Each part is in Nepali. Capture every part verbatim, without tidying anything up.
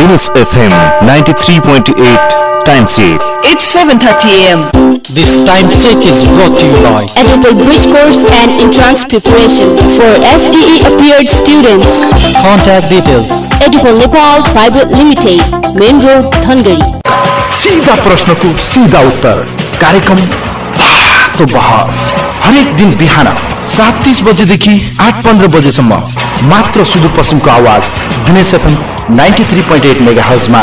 Venus F M ninety-three point eight time check. It's seven thirty a m This time check is brought to you by Edupol Bridge Course and Entrance Preparation for S E E appeared students. Contact details Edupol Nepal Private Limited, Main Road, Thangari. सीधा प्रश्न को सीधा उत्तर कार्यक्रम तो बहस हरेक दिन बिहान सात तीस बजेदेखि आठ पन्ध्र बजेसम्म मात्र सुदूरपश्चिमको आवाज Dinesh FM ninety three point eight mega हर्जमा।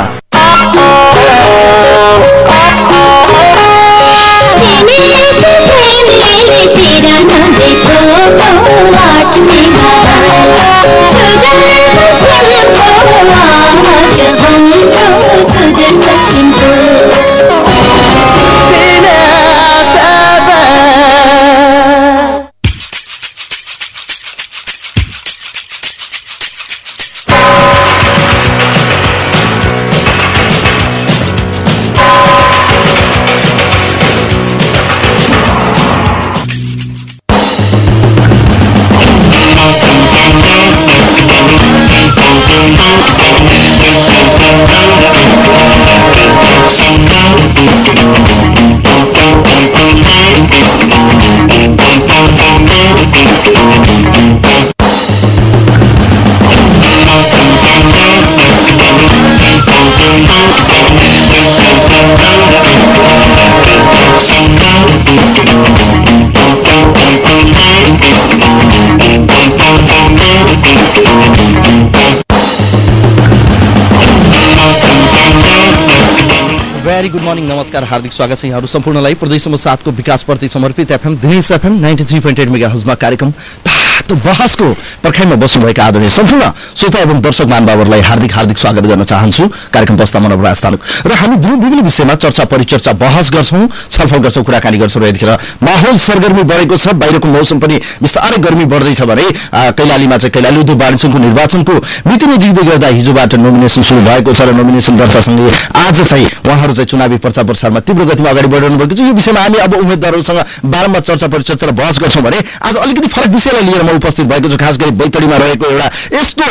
भेरी गुड मर्निङ, नमस्कार, हार्दिक स्वागत छ यहाँहरू सम्पूर्णलाई प्रदेश नम्बर सात को विकासप्रति समर्पित FM Dinesh FM ninety three point eight mega हर्जमा कार्यक्रम तातो बहसको पर्खाइमा बस्नुभएका आदरणीय सम्पूर्ण श्रोता एवं दर्शक महानुभावहरूलाई हार्दिक हार्दिक स्वागत गर्न चाहन्छु। कार्यक्रम प्रस्तावना राजस्थानक र हामी विभिन्न विषयमा चर्चा परिचर्चा बहस गर्छौँ, छलफल गर्छौँ, कुराकानी गर्छौँ र यतिखेर माहौल सरगर्मी बढेको छ। बाहिरको मौसम पनि बिस्तारै गर्मी बढ्दैछ भने कैलालीमा चाहिँ कैलाली उद्योग वाणिज्यको निर्वाचनको मिति नजिक्दै गर्दा हिजोबाट नोमिनेसन सुरु भएको छ र नोमिनेसन दर्तासँगै आज चाहिँ उहाँहरू चाहिँ चुनावी प्रचार प्रसारमा तीव्र गतिमा अगाडि बढिरहनु भएको छ। यो विषयमा हामी अब उम्मेदवारहरूसँग बारम्बार चर्चा परिचर्चा र बहस गर्छौँ भने आज अलिकति फरक विषयलाई लिएर म उपस्थित भएको छु। खास गरी बैतडीमा रहेको एउटा यस्तो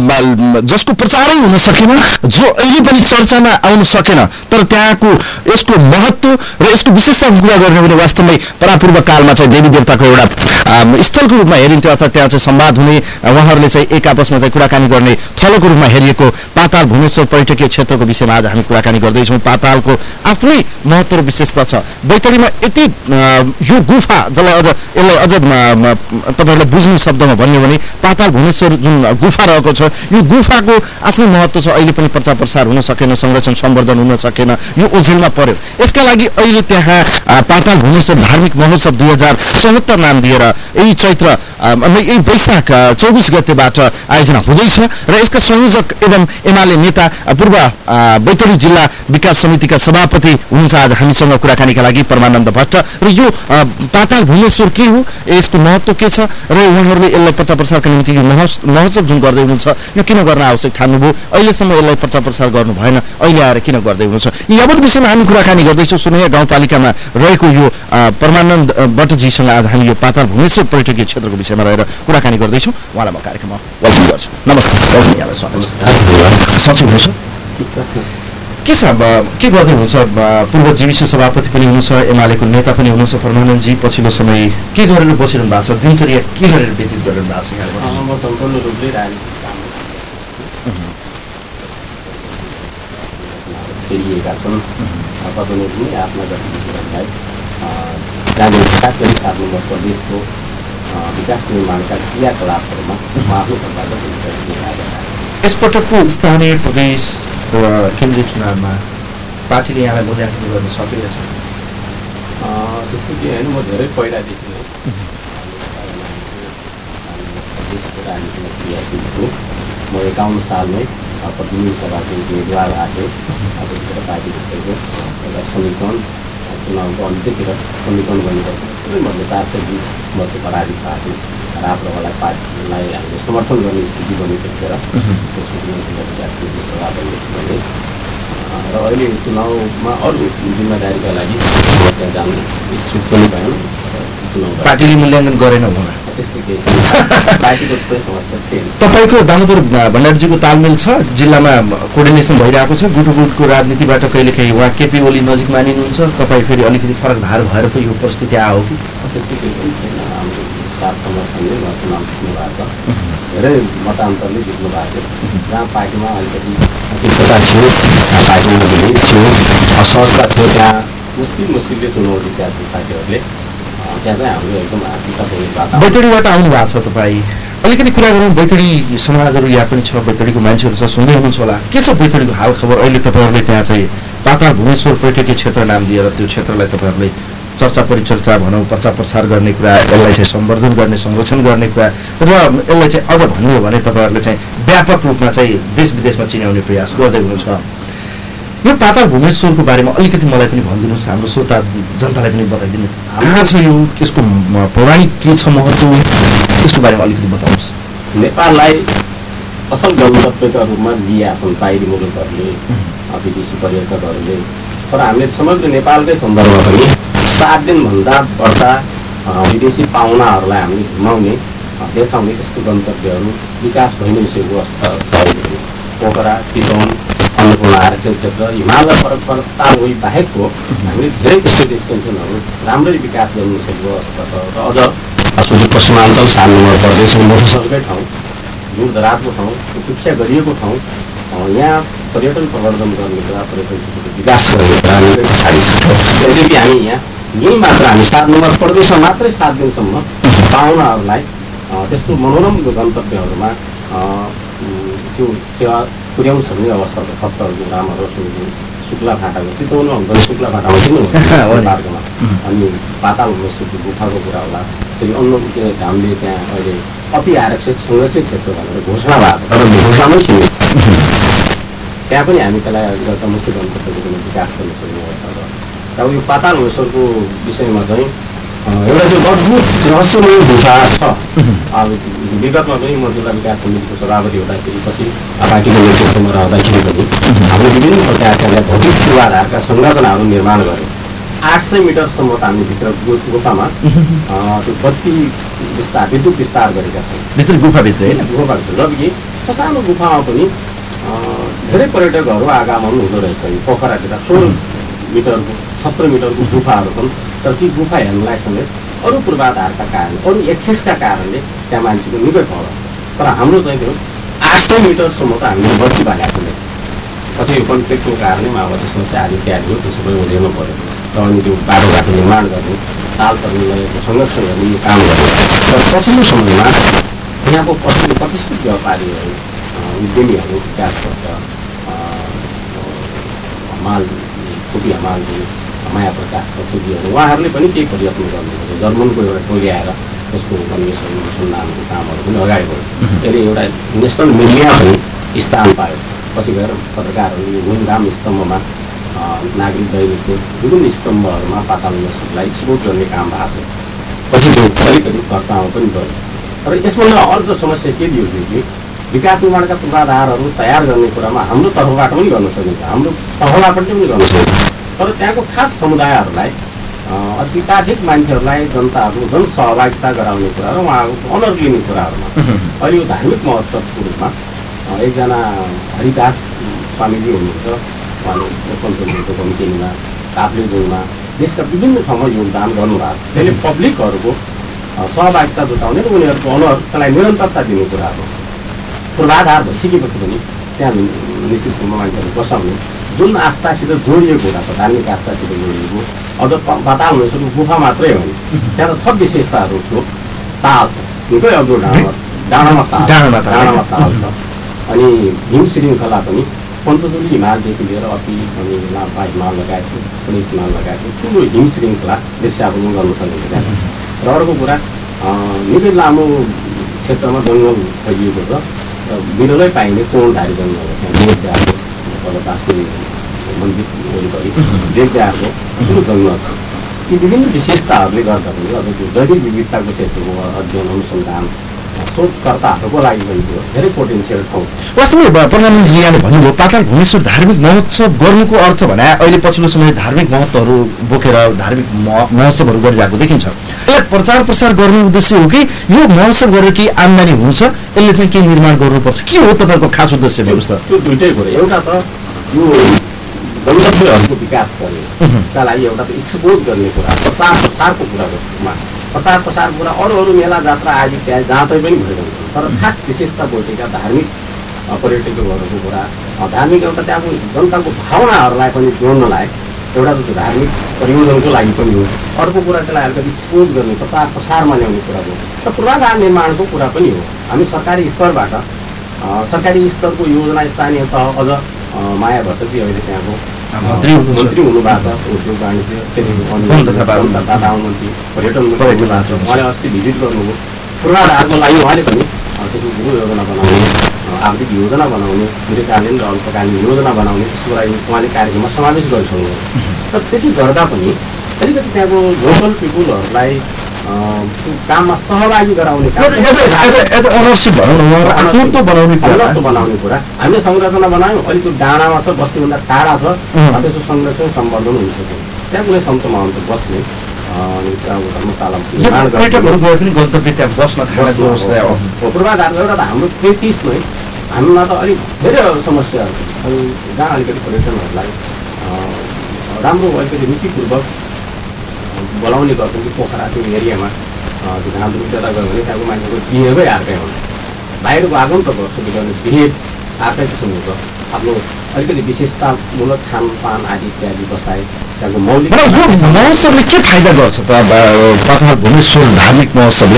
जसको प्रचारै हुन सकेन, जो अहिले पनि चर्चामा आउन सकेन, तर त्यहाँको यसको महत्व र यसको विशेषताको कुरा गर्ने भने वास्तवमै परापूर्व कालमा चाहिँ देवी देवताको एउटा स्थलको रूपमा हेरिन्थ्यो, अर्थात् त्यहाँ चाहिँ संवाद हुने, उहाँहरूले चाहिँ एक आपसमा चाहिँ कुराकानी गर्ने थलोको रूपमा हेरिएको पाताल भुवनेश्वर पर्यटकीय क्षेत्रको विषयमा आज हामी कुराकानी गर्दैछौँ। पातालको आफ्नै महत्व र विशेषता छ। बैतडीमा यति यो गुफा जसलाई अझ यसलाई अझ तपाईँहरूलाई बुझ्ने शब्दमा भन्यो भने पाताल भुवनेश्वर जुन गुफा रहेको छ, यो गुफाको आफ्नै महत्व छ। अहिले पनि प्रचार प्रसार हुन सकेन, संरक्षण सम्वर्धन हुन सकेन, यो ओझेलमा पर्यो। यसका लागि अहिले त्यहाँ पाताल भुवनेश्वर धार्मिक महोत्सव दुई हजार चौहत्तर नाम दिएर यही चैत्र यही वैशाख चौबिस गतेबाट आयोजना हुँदैछ र यसका संयोजक एवं एमाले नेता पूर्व बैतडी जिल्ला विकास समितिका सभापति हुनुहुन्छ आज हामीसँग कुराकानीका लागि परमानन्द भट्ट। र यो पाताल भुवनेश्वर के हो, यसको महत्व के छ र उहाँहरूले यसलाई प्रचार प्रसारका निम्ति यो महोत्सव जुन गर्दै हुनुहुन्छ यो किन गर्न आवश्यक ठान्नुभयो, अहिलेसम्म यसलाई प्रचार प्रसार गर्नु भएन, अहिले आएर किन गर्दै हुनुहुन्छ, यी यावत विषयमा हामी कुराकानी गर्दैछौँ। सुनैया गाउँपालिकामा रहेको यो परमानन्द भट्टजीसँग आज हामी यो पाताल भुवनेश्वर पर्यटकीय क्षेत्रको विषयमा रहेर कुराकानी गर्दैछौँ। उहाँलाई म कार्यक्रममा वेलकम गर्छु। नमस्कार, यहाँलाई स्वागत छ। सचिव हुनुहुन्छ के छ, के गर्दै हुनुहुन्छ? पूर्व जीविसी सभापति पनि हुनुहुन्छ, एमालेको नेता पनि हुनुहुन्छ परमानन्दजी। पछिल्लो समय के गरेर बसिरहनु भएको छ, दिनचर्या के गरेर व्यतीत गरिरहनु भएको छ यहाँले? म सम्पूर्ण रूपले राजनीतिक काम फेरिएका छन्। तपाईँले पनि आफ्ना गतिविधिहरूलाई राजनीतिक खास गरी सात नम्बर प्रदेशको विकास निर्माणका क्रियाकलापहरूमा म आफ्नो तर्फबाट यसपटकको स्थानीय प्रदेश र केन्द्रीय चुनावमा पार्टीले यहाँलाई मूल्याङ्कन गर्न सकेको छ? त्यस्तो के होइन, म धेरै पहिलादेखि नै प्रदेशको राजनीतिमा क्रियाशील छु। म एकाउन्न सालमै प्रतिनिधि सभाको उम्मेदवार आएको, अब त्यतिखेर पार्टीभित्रको एउटा समीकरण चुनावको अन्त्यतिर समीकरण गर्नुपर्छ। मैले चार सय बिस मत पराजित पार्टी राप्रवालाई पार्टीलाई हामीले समर्थन गर्ने स्थिति बन्यो त्यतिखेर। त्यसको सभा बन्ने र अहिले चुनावमा अरू जिम्मेदारीका लागि त्यहाँ जानु इच्छुक पनि भएन। चुनाव पार्टीले मूल्याङ्कन गरेन होला त्यस्तो केही छैन पार्टीको कुनै समस्या थिएन। तपाईँको दामोदर भण्डारीजीको तालमेल छ जिल्लामा कोअर्डिनेसन भइरहेको छ गुटुगुटको राजनीतिबाट कहिलेकाहीँ उहाँ केपी ओली नजिक मानिनुहुन्छ तपाईँ फेरि अलिकति फरक धार भएर पो यो परिस्थिति आयो कि त्यस्तो केही पनि छैन। हाम्रो साथ समर्थनले उहाँ चुनाव जित्नु भएको छ धेरै मतान्तरले जित्नु भएको थियो जहाँ पार्टीमा अलिकति तिक्तता थियो पार्टीमा भिड थियो असहजता थियो त्यहाँ मुस्किल मुस्किलले चुनाव जितेका थिए साथीहरूले त्यहाँ चाहिँ हाम्रो एकदम आर्थिक बैतडीबाट आउनु भएको छ तपाईँ अलिकति कुरा गरौँ बैतडी समाजहरू यहाँ पनि छ बैतडीको मान्छेहरू छ सुन्दै हुनुहुन्छ होला के छ बैतडीको हाल खबर अहिले तपाईँहरूले त्यहाँ चाहिँ पाताल भुवनेश्वर पर्यटकीय क्षेत्र नाम दिएर त्यो क्षेत्रलाई तपाईँहरूले चर्चा परिचर्चा भनौँ प्रचार प्रसार गर्ने कुरा यसलाई चाहिँ सम्वर्धन गर्ने संरक्षण गर्ने कुरा र यसलाई चाहिँ अझ भन्नु हो भने तपाईँहरूले चाहिँ व्यापक रूपमा चाहिँ देश विदेशमा चिनाउने प्रयास गर्दै हुनुहुन्छ यो पाताल भुवनेश्वरको बारेमा अलिकति मलाई पनि भनिदिनुहोस् हाम्रो श्रोता जनतालाई पनि बताइदिनु कहाँ छ यो यसको पौराणिक के छ महत्त्व त्यसको बारेमा अलिकति बताउनुहोस्। नेपाललाई असल गन्तव्यका रूपमा लिएका छन् बाहिरी मुलुकहरूले विदेशी पर्यटकहरूले तर हामीले समग्र नेपालकै सन्दर्भमा पनि सात दिनभन्दा बढ्ता विदेशी पाहुनाहरूलाई हामीले घुमाउने देखाउने त्यस्तो गन्तव्यहरू विकास भइसकेको अवस्था छ। पोखरा चितवन अन्नपूर्ण आरक्षण क्षेत्र हिमालय पर्वतारोही बाहेकको हामीले धेरै त्यस्तो डेस्टिनेसनहरू राम्ररी विकास गर्नु सकेको अवस्था छ र अझ सुदूरपश्चिमाञ्चल सात नम्बर प्रदेश मफसलकै ठाउँ दूरदराजको ठाउँ शिक्षा गरिएको ठाउँ यहाँ पर्यटन प्रवर्धन गर्ने कुरा पर्यटन क्षेत्रको विकास गर्ने कुरा निकै पछाडि छ। यद्यपि हामी यहाँ यहीँ मात्र हामी सात नम्बर प्रदेशमा मात्रै सात दिनसम्म पाहुनाहरूलाई त्यस्तो मनोरम गन्तव्यहरूमा त्यो सेवा पुर्याउन सक्ने अवस्था छ। खप्तरको रामहरू शुक्ला फाटाको चितवनमा हुन्छ शुक्ला फाटामा किन हुन्छ मार्गमा अनि पाताल भुवनेश्वरको गुफाको कुरा होला फेरि अन्य के हामीले त्यहाँ अहिले अति आरक्षित संरक्षित क्षेत्र भनेर घोषणा भएको छ तर घोषणामै सीमित त्यहाँ पनि हामी त्यसलाई एउटा मुख्य गन्तव्यको विकास गर्न सक्ने अवस्था छ। र यो पाताल भुवनेश्वरको विषयमा चाहिँ एउटा चाहिँ अद्भुत रहस्यमय गुफा छ। अब विगतमा पनि म जिल्ला विकास समितिको सभापति हुँदाखेरि पछि पार्टीको नेतृत्वमा रहँदाखेरि पनि हामीले विभिन्न प्रकारका भौतिक पूर्वाधारका संरचनाहरू निर्माण गऱ्यौँ। आठ सय मिटरसम्म त हामी भित्र गुफामा त्यो बत्ती विस्तार विद्युत विस्तार गरेका थियौँ भित्र गुफाभित्र होइन गुफाभित्र जबकि ससानो गुफामा पनि धेरै पर्यटकहरू आगमन हुँदो रहेछ। यो पोखरातिर सोह्र मिटरको सत्र मिटरको गुफाहरू छन् तर ती गुफा हेर्नलाई समेत अरू पूर्वाधारका कारण अरू एक्सेसका कारणले त्यहाँ मान्छेको निकै फरक तर हाम्रो चाहिँ त्यो आठ सय मिटरसम्म त हामीले बत्ती बालेको थियौँ। पछि यो कन्फ्लिक्टको कारणले माओवादी समस्या आदि इत्यादि हो त्यो सबै ओझेल्नु पऱ्यो र अनि त्यो बाटोघाटो निर्माण गर्ने ताल तरङ्गको संरक्षण गर्ने यो काम गर्यो। तर पछिल्लो समयमा यहाँको पछिल्लो प्रतिष्ठित व्यापारीहरू उद्यमीहरू विकास गर्छ हमाल खोपी हमालजी माया प्रकाश कटुजीहरू उहाँहरूले पनि केही प्रयत्न गर्नुभयो। जर्मनको एउटा टोली आएर त्यसको उपन्यासन अनुसन्धानको कामहरू पनि अगाडि बढ्यो। त्यसले एउटा नेसनल मिडिया पनि स्थान पायो। पछि गएर पत्रकारहरूले यो घुमघाम स्तम्भमा नागरिक दैनिकको विभिन्न स्तम्भहरूमा पाताल भुवनेश्वरलाई एक्सपोज गर्ने काम भएको थियो। पछि त्यो अलिकति चर्चामा पनि गयो। तर यसमा अर्को समस्या के दियो कि विकास निर्माणका पूर्वाधारहरू तयार गर्ने कुरामा हाम्रो तर्फबाट पनि गर्न सकिन्छ हाम्रो तर्फबाट पनि गर्न सकिन्छ तर त्यहाँको खास समुदायहरूलाई अधिकाधिक मान्छेहरूलाई जनताहरू जनसहभागिता गराउने कुरा र उहाँहरूको अनर लिने कुराहरूमा अहिले यो धार्मिक महोत्सवको रूपमा एकजना हरिदास स्वामीजी हुनुहुन्छ उहाँले पञ्चमको कमिटीमा ताप्लेजुङमा देशका विभिन्न ठाउँमा योगदान गर्नुभएको त्यसले पब्लिकहरूको सहभागिता जुटाउने र उनीहरूको अनुहारलाई निरन्तरता दिने कुराहरू पूर्वाधार भइसकेपछि पनि त्यहाँ निश्चित रूपमा मान्छेहरू बसाउने जुन आस्थासित जोडिएको कुरा छ धार्मिक आस्थासित जोडिएको अझ पाताल भुवनेश्वरको गुफा मात्रै हो त्यहाँ त थप विशेषताहरू थियो। ताल छ निकै अग्लो डाँडामा डाँडामा ताल डाँडामा ताल छ अनि हिम श्रृङ्खला पनि पञ्चचुली हिमालदेखि लिएर अति अनि लाभा हिमाल लगाएको पुलिस हिमाल लगाएको ठुलो हिम श्रृङ्खला दृश्यावलोकन गर्न सकिन्छ त्यहाँ। र अर्को कुरा निकै लामो क्षेत्रमा जङ्गल फैलिएको छ र बिरलै पाइने कोणधारी जङ्गल हो त्यहाँ देवदारको बाँच्ने मन्दिर वरिपरि देवदारको ठुलो जङ्गल छ। यी विभिन्न विशेषताहरूले गर्दा पनि अब त्यो जैविक विविधताको क्षेत्रको अध्ययन अनुसन्धान शोधकर्ताहरूको लागि पनि त्यो धेरै पोटेन्सियल ठाउँ छ। वास्तवमै प्रधानमन्त्रीजी यहाँले भन्नुभयो पाताल भुवनेश्वर धार्मिक महोत्सव गर्नुको अर्थ भने अहिले पछिल्लो समय धार्मिक महत्त्वहरू बोकेर धार्मिक महोत्सवहरू गरिरहेको देखिन्छ। यसलाई प्रचार प्रसार गर्ने उद्देश्य हो कि यो महोत्सव गरेर केही आम्दानी हुन्छ, यसले चाहिँ के निर्माण गर्नुपर्छ, के हो तपाईँको खास उद्देश्य व्यवस्था? त्यो दुइटै कुरो, एउटा त यो गन्तव्यहरूको विकास गर्नेका लागि एउटा त एक्सपोज गर्ने कुरा, प्रचार प्रसारको कुरामा प्रचार प्रसारको कुरा अरू अरू मेला जात्रा आदि त्यहाँ जहाँ तै पनि भइरहन्छ, तर खास विशेषता बोकेका धार्मिक पर्यटकहरूको कुरा, धार्मिक एउटा त्यहाँको जनताको भावनाहरूलाई पनि जोड्नलाई एउटा त धार्मिक परियोजनको लागि पनि हो, अर्को कुरा त्यसलाई अलिकति एक्सपोज गर्ने प्रचार प्रसारमा ल्याउने कुरा हो र पूर्वाधार निर्माणको कुरा पनि हो। हामी सरकारी स्तरबाट सरकारी स्तरको योजना स्थानीय तह अझ माया भट्टजी अहिले त्यहाँको मन्त्री मन्त्री हुनुभएको छ, उद्योग वाणिज्य तथा मन्त्री पर्यटन मन्त्री हुनुभएको छ, उहाँले अस्ति भिजिट गर्नुभयो। पूर्वाधारको लागि उहाँले पनि त्यसको गृह योजना बनाउने, आर्थिक योजना बनाउने, दीर्घकालीन र अल्पकालीन योजना बनाउने त्यसको लागि उहाँले कार्यक्रममा समावेश गरिसक्नुभयो। तर त्यति गर्दा पनि अलिकति त्यहाँको लोकल पिपुलहरूलाई काममा सहभागी गराउने बनाउने कुरा हामीले संरचना बनायौँ, अलिक त्यो डाँडामा छ, बस्तीभन्दा टाढा छ, त्यसको संरक्षण सम्वर्धन हुन सक्यो, त्यहाँ कुनै सन्त महन्त बस्ने धर्मशाला पूर्वाधारको एउटा त हाम्रो प्र्याक्टिस नै हामीमा त अलिक धेरै समस्याहरू जहाँ अलिकति पर्यटनहरूलाई राम्रो अलिकति नीतिपूर्वक बोलाउने गर्छौँ कि पोखरा त्यो एरियामा त्यो घाम त्यता गयो भने त्यहाँको मान्छेको बिहेभै अर्कै हुन्छ, बाहिरको आगन्तुकहरूसँग गर्ने बिहेभ अर्कै किसिमको हुन्छ, आफ्नो अलिकति विशेषतामूलक खानपान आदि इत्यादि बसाए त्यहाँको मौलिक महोत्सवले के फाइदा गर्छ त? पाताल भुवनेश्वर धार्मिक महोत्सवले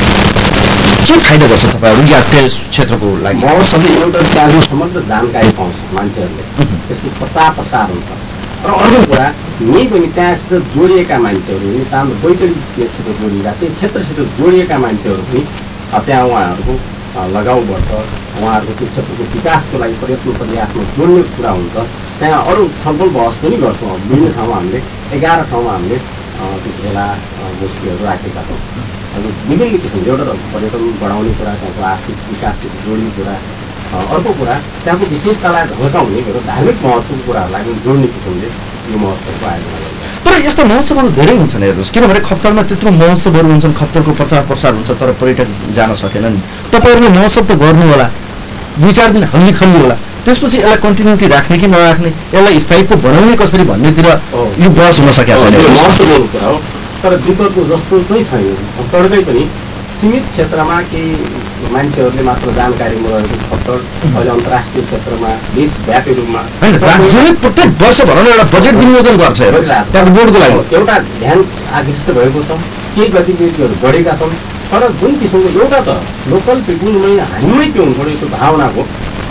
के फाइदा गर्छ तपाईँहरू या त्यस क्षेत्रको लागि? महोत्सवले एउटा त्यहाँको समग्र जानकारी पाउँछ मान्छेहरूले, त्यसको प्रचार प्रसार हुन्छ र अर्को कुरा यहीँ पनि त्यहाँसित जोडिएका मान्छेहरू नितान्त वैकल्पिकसित जोडिएका त्यही क्षेत्रसित जोडिएका मान्छेहरू पनि त्यहाँ उहाँहरूको लगाउ बढ्छ, उहाँहरूको त्यो क्षेत्रको विकासको लागि प्रयत्न प्रयासमा जोड्ने कुरा हुन्छ। त्यहाँ अरू छलफल बहस पनि गर्छौँ, विभिन्न ठाउँमा हामीले एघार ठाउँमा हामीले त्यो भेला गोष्ठीहरू राखेका छौँ। अब विभिन्न किसिमको एउटा त पर्यटन बढाउने कुरा, त्यहाँको आर्थिक विकाससित जोड्ने कुरा, अर्को कुरा त्यहाँको विशेषतालाई झल्काउने र धार्मिक महत्त्वको कुराहरूलाई पनि जोड्ने किसिमले यो महोत्सवको आयोजना गरिन्छ। तर यस्ता महोत्सवहरू धेरै हुन्छन् हेर्नुहोस्, किनभने खप्तरमा त्यत्रो महोत्सवहरू हुन्छन्, खप्तरको प्रचार प्रसार हुन्छ, तर पर्यटक जान सकेनन्। तपाईँहरूले महोत्सव त गर्नु होला, दुई चार दिन हल्ली खल्ली होला, त्यसपछि यसलाई कन्टिन्युटी राख्ने कि नराख्ने, यसलाई स्थायित्व बनाउने कसरी भन्नेतिर यो बहस हुन सकेको छैन। महत्त्वपूर्ण कुरा हो, तर विगतको जस्तो चाहिँ छैन। खप्तरकै पनि सीमित क्षेत्रमा केही मान्छेहरूले मात्र जानकारीमा रहेको खप्तर अहिले अन्तर्राष्ट्रिय क्षेत्रमा देशव्यापी रूपमा राज्यले प्रत्येक वर्ष भनौँ एउटा बजेट विनियोजन गर्छ त्यहाँको बोर्डको लागि एउटा ध्यान आकृष्ट भएको छ, केही गतिविधिहरू बढेका छन्, तर जुन किसिमको एउटा त लोकल पिपुलमै हामीमै के हुनु पऱ्यो, त्यो भावनाको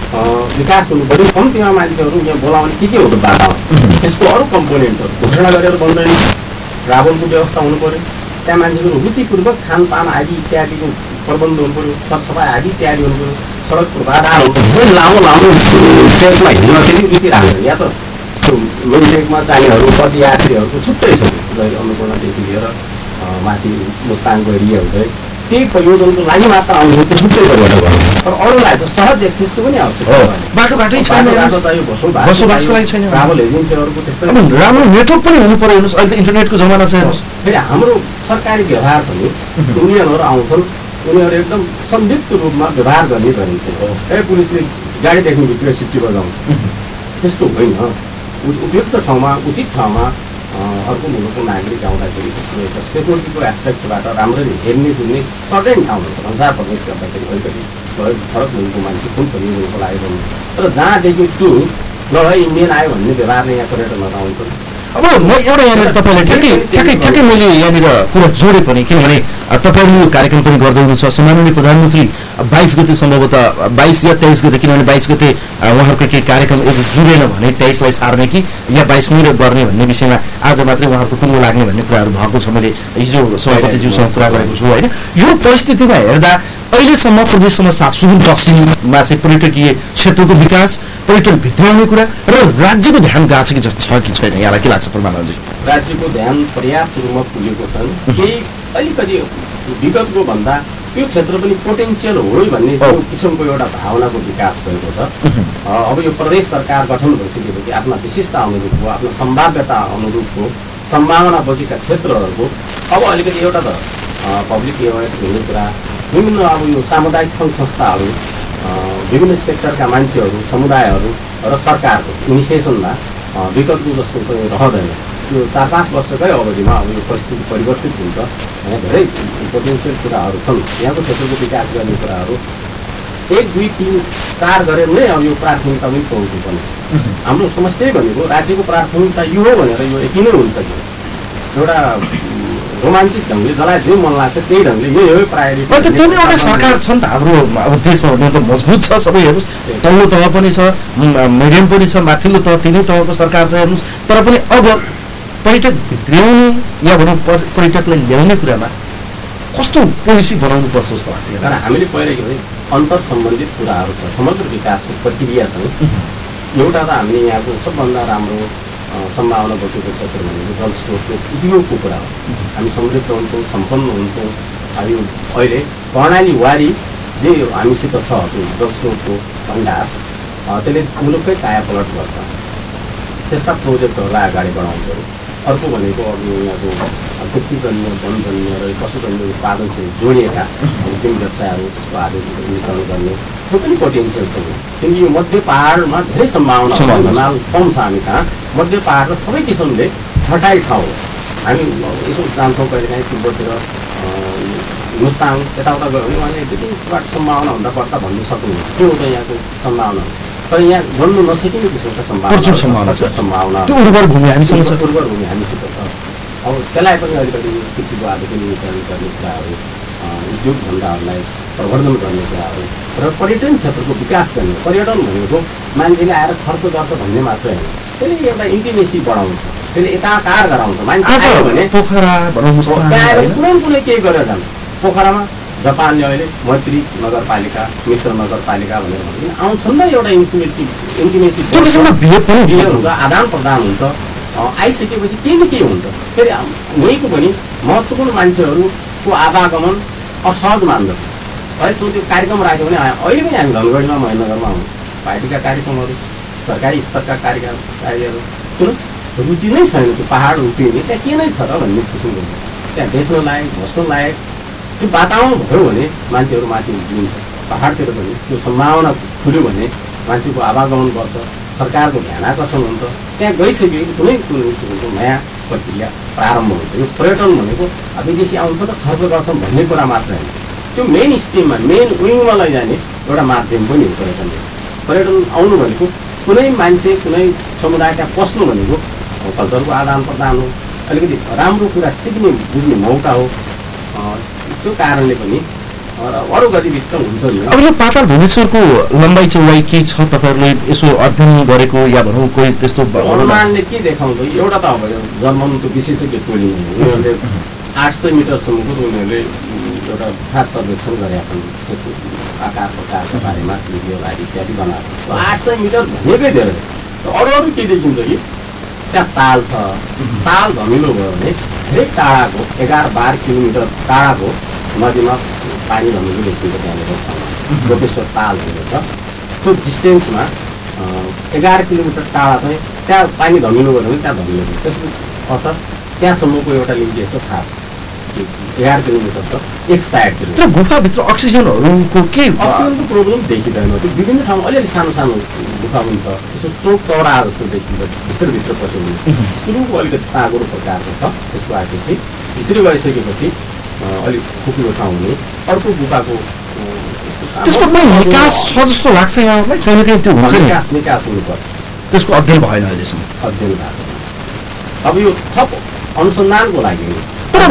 विकास हुनु पऱ्यो, कम्तीमा मान्छेहरू यहाँ बोलाउने के के हो त बाटामा, त्यसको अरू कम्पोनेन्टहरू घोषणा गरेर बन्दैन, ट्राभलको व्यवस्था हुनु पऱ्यो, त्यहाँ मान्छेको रुचिपूर्वक खानपान आदि इत्यादिको प्रबन्ध हुनु पऱ्यो, सरसफाइ आदि इत्यादि हुनु पऱ्यो, सडक पूर्वाधार हुन्छ, लामो लामो ट्रेकमा हिँड्न त्यति रुचि राख्दैन, या त त्यो लोन ट्रेकमा जानेहरू पदयात्रीहरूको छुट्टै छ, अन्नपूर्णदेखि लिएर माथि मुस्ताङको एरिया हुँदै त्यही प्रयोजनको लागि मात्र आउनु त्यो छुट्टै गरेर गर्नु, तर अरूलाई त सहज एक्सेसको पनि आवश्यकता बाटोघाटै छैन, बसोबासको लागि छैन, ट्राभल एजेन्सीहरूको त्यस्तै राम्रो नेटवर्क पनि हुनु पर्यो। हेर्नुहोस् अहिले त इन्टरनेटको जमाना छ, हेर्नुहोस् फेरि हाम्रो सरकारी व्यवहार पनि युनियनहरू आउँछन्, उनीहरू एकदम संदिग्ध रूपमा व्यवहार गर्ने गरिन्छ, ए पुलिसले गाडी देख्नेभित्र सिटी बजाउँछ, त्यस्तो होइन, उपयुक्त ठाउँमा उचित ठाउँमा अर्को मुलुकको नागरिक आउँदाखेरि त्यसको सेक्युरिटीको एस्पेक्टबाट राम्ररी हेर्ने जुन्ने सर्टेन ठाउँहरू छ, संसार प्रवेश गर्दाखेरि अलिकति फरक मुलुकको मान्छे कुन परियोजनाको लागि गर्नु, तर जहाँदेखि त्यो ल इन्डियन आयो भन्ने व्यवहारले यहाँ पर्यटनहरू आउँछन्। अब म एउटा यहाँनिर तपाईँलाई ठ्याक्कै ठ्याक्कै ठ्याक्कै मैले यहाँनिर कुरा जोडेँ पनि, किनभने तपाईँहरू यो कार्यक्रम पनि गर्दै हुनुहुन्छ। सम्माननीय प्रधानमन्त्री बाइस गते सम्भवतः बाइस या तेइस गते, किनभने बाइस गते उहाँहरूको केही कार्यक्रम यदि जुरेन भने तेइसलाई सार्ने कि या बाइसमै गर्ने भन्ने विषयमा आज मात्रै उहाँहरूको टुङ्गो लाग्ने भन्ने कुराहरू भएको छ। मैले हिजो सभापतिज्यूसँग कुरा गरेको छु होइन। यो परिस्थितिमा हेर्दा अहिलेसम्म प्रदेशसम्म सात सुदूर पश्चिममा चाहिँ पर्यटकीय क्षेत्रको विकास, पर्यटन भित्राउने कुरा र राज्यको ध्यान गएको छ कि छ कि छैन, यहाँलाई के लाग्छ प्रमाणजी? राज्यको ध्यान पर्याप्त रूपमा पुगेको छन्, केही अलिकति विगतको भन्दा त्यो क्षेत्र पनि पोटेन्सियल हो भन्ने त्यो किसिमको एउटा भावनाको विकास भएको छ। अब यो प्रदेश सरकार गठन भइसकेपछि आफ्ना विशिष्ट अनुरूपको आफ्नो सम्भाव्यता अनुरूपको सम्भावना बोकेका क्षेत्रहरूको अब अलिकति एउटा त पब्लिक एवेयर हुने कुरा, विभिन्न अब यो सामुदायिक सङ्घ संस्थाहरू, विभिन्न सेक्टरका मान्छेहरू, समुदायहरू र सरकारको इनिसिएसनमा विकल्पको जस्तो चाहिँ रहँदैन। यो चार पाँच वर्षकै अवधिमा अब यो परिस्थिति परिवर्तित हुन्छ। यहाँ धेरै पोटेन्सियल कुराहरू छन्। यहाँको क्षेत्रको विकास गर्ने कुराहरू एक दुई तिन चार गरेर नै अब यो प्राथमिकता पनि पाउँछु पनि। हाम्रो समस्या भनेको राज्यको प्राथमिकता यो हो भनेर यो यति नै हुन्छ कि एउटा रोमान्चिक ढङ्गले जसलाई जे मन लाग्छ त्यही ढङ्गले यो यो प्रायोरिटी। त्यो नै एउटा सरकार छ नि त हाम्रो अब देशमा भन्नु त मजबुत छ सबै हेर्नुहोस्, तल्लो तह पनि छ, मिडियम पनि छ, माथिल्लो तह तिनै तहको सरकार छ हेर्नुहोस्। तर पनि अब पर्यटक भित्र्याउने या भनौँ पर्यटकलाई ल्याउने कुरामा कस्तो पोलिसी बनाउनु पर्छ जस्तो लाग्छ? तर हामीले पहिला के भने अन्तर सम्बन्धित कुराहरू छ, समग्र विकासको प्रक्रिया छ। एउटा त हामीले यहाँको सबभन्दा राम्रो सम्भावना बोकेको क्षेत्र भनेको जल स्रोतको उपयोगको कुरा हो। हामी समृद्ध हुन्छौँ, सम्पन्न हुन्छौँ। यो अहिले कर्णाली वारी जे हामीसित छ त्यो जल स्रोतको भण्डार, त्यसले मुलुककै कायापलट गर्छ। त्यस्ता प्रोजेक्टहरूलाई अगाडि बढाउनु पऱ्यो। अर्को भनेको अब यहाँको कृषिजन्य, वनजन्य र पशुजन्य उत्पादनसँग जोडिएका उद्यम व्यवसायहरू त्यसको आधुनिकीकरण गर्ने त्यो पनि पोटेन्सियल छ। किनकि यो मध्य पहाडमा धेरै सम्भावना छ, हिमाल कम छ हामी कहाँ। मध्य पहाड र सबै किसिमले फर्टाइल ठाउँ हो। हामी यसो जान्छौँ कहिलेकाहीँ तिब्बततिर, मुस्ताङ यताउता गयो भने उहाँले विभिन्न सम्भावना भन्दा बढ्ता भन्नु सक्नुहुन्छ। त्यो त यहाँको सम्भावना हो। तर यहाँ गर्नु नसकिने किसिमको सम्भावना सम्भावना छ। सम्भावना त्यो उर्वर भूमि हामीसँग छ, उर्वर भूमि हामीसित छ। अब त्यसलाई पनि अलिकति कृषिको आधुनिकीकरण गर्ने कुराहरू, उद्योग धन्दाहरूलाई प्रवर्धन गर्ने कुराहरू र पर्यटन क्षेत्रको विकास गर्ने। पर्यटन भनेको मान्छेले आएर खर्च गर्छ भन्ने मात्रै होइन, त्यसले एउटा इन्टिमेसी बढाउँछ, त्यसले एकाकार गराउँछ। मान्छे आयो भने पोखरा आएर कुनै कुनै केही गरेर जान्छ। पोखरामा जापानले अहिले मैत्री नगरपालिका, मित्र नगरपालिका भनेर भन्छ, आउँछन् न एउटा इन्टिमेसी इन्टिमेसी हुन्छ, आदान प्रदान हुन्छ। आइसकेपछि केही न केही हुन्छ। फेरि यहीँको पनि महत्त्वपूर्ण मान्छेहरूको आवागमन असहज मान्दछ है। सो त्यो कार्यक्रम राख्यो भने अहिले पनि हामी धनगढीमा, महेन्द्रनगरमा आउँछ पार्टीका कार्यक्रमहरू, सरकारी स्तरका कार्यक्रम कार्यहरू, त्यो रुचि नै छैन। त्यो पाहाड उक्लिने त्यहाँ के नै छ र भन्ने किसिमको त्यहाँ देख्न लायक, बस्न लायक त्यो वातावरण भयो भने मान्छेहरू माथि उक्लिन्छ। पाहाडतिर पनि त्यो सम्भावना खुल्यो भने मान्छेको आवागमन बढ्छ, सरकारको ध्यान आकर्षण हुन्छ। त्यहाँ गइसकेपछि कुनै कुनै किसिमको नयाँ प्रक्रिया प्रारम्भ हुन्छ। यो पर्यटन भनेको विदेशी आउँछ त खर्च गर्छौँ भन्ने कुरा मात्र होइन, त्यो मेन स्ट्रिममा, मेन विङमा लैजाने एउटा माध्यम पनि हो पर्यटन। पर्यटन आउनु भनेको कुनै मान्छे, कुनै समुदाय त्यहाँ पस्नु भनेको कल्चरको आदान प्रदान हो, अलिकति राम्रो कुरा सिक्ने बुझ्ने मौका हो। त्यो कारणले पनि अरू गतिविधि त हुन्छ नि। अब यो पाताल भुवनेश्वरको लम्बाइ चौडाइ के छ तपाईँहरूले यसो अध्ययन गरेको या भनौँ कोही त्यस्तो अनुमानले के देखाउँछ? एउटा त अब जर्मनको विशेषज्ञ टोली उनीहरूले आठ सय मिटरसम्मको उनीहरूले एउटा खास सर्वेक्षण गरेका छन्। त्यसको आकार प्रकारका बारेमा भिडियो आदि इत्यादि बनाएको। आठ सय मिटर भनेकै धेरै। अरू अरू के देखिन्छ कि त्यहाँ ताल छ, ताल धमिलो भयो भने धेरै टाढाको एघार बाह्र किलोमिटर टाढाको नदीमा पानी धमिलो देखिन्छ। त्यहाँनिर गोपेश्वर ताल हुने छ, त्यो डिस्टेन्समा एघार किलोमिटर टाढा चाहिँ त्यहाँ पानी धमिलो गऱ्यो भने त्यहाँ धमिलो हुन्छ। त्यसको अर्थ त्यहाँसम्मको एउटा लिमिटेड त थाहा छ, एघार किलोमिटर छ एक साइडतिर। त्यो गुफाभित्र अक्सिजनहरूको के अक्सिजनको प्रोब्लम देखिँदैन। त्यो विभिन्न ठाउँमा अलिअलि सानो सानो गुफा पनि छ, त्यसो चोक चौडा जस्तो देखिन्छ भित्रभित्र पस्यो भने। सुरुको अलिकति साँगुरो प्रकारको छ, त्यसको आकृति भित्री गइसकेपछि अलिक खुकुलो ठाउँ हुने। अर्को गुफाको त्यसको निकास छ जस्तो लाग्छ यहाँहरूलाई? कहिले कहिले त्यो हुन्छ निकास निकास हुनुपर्छ, त्यसको अध्ययन भएन अहिलेसम्म, अध्ययन भएको। अब यो थप अनुसन्धानको लागि तर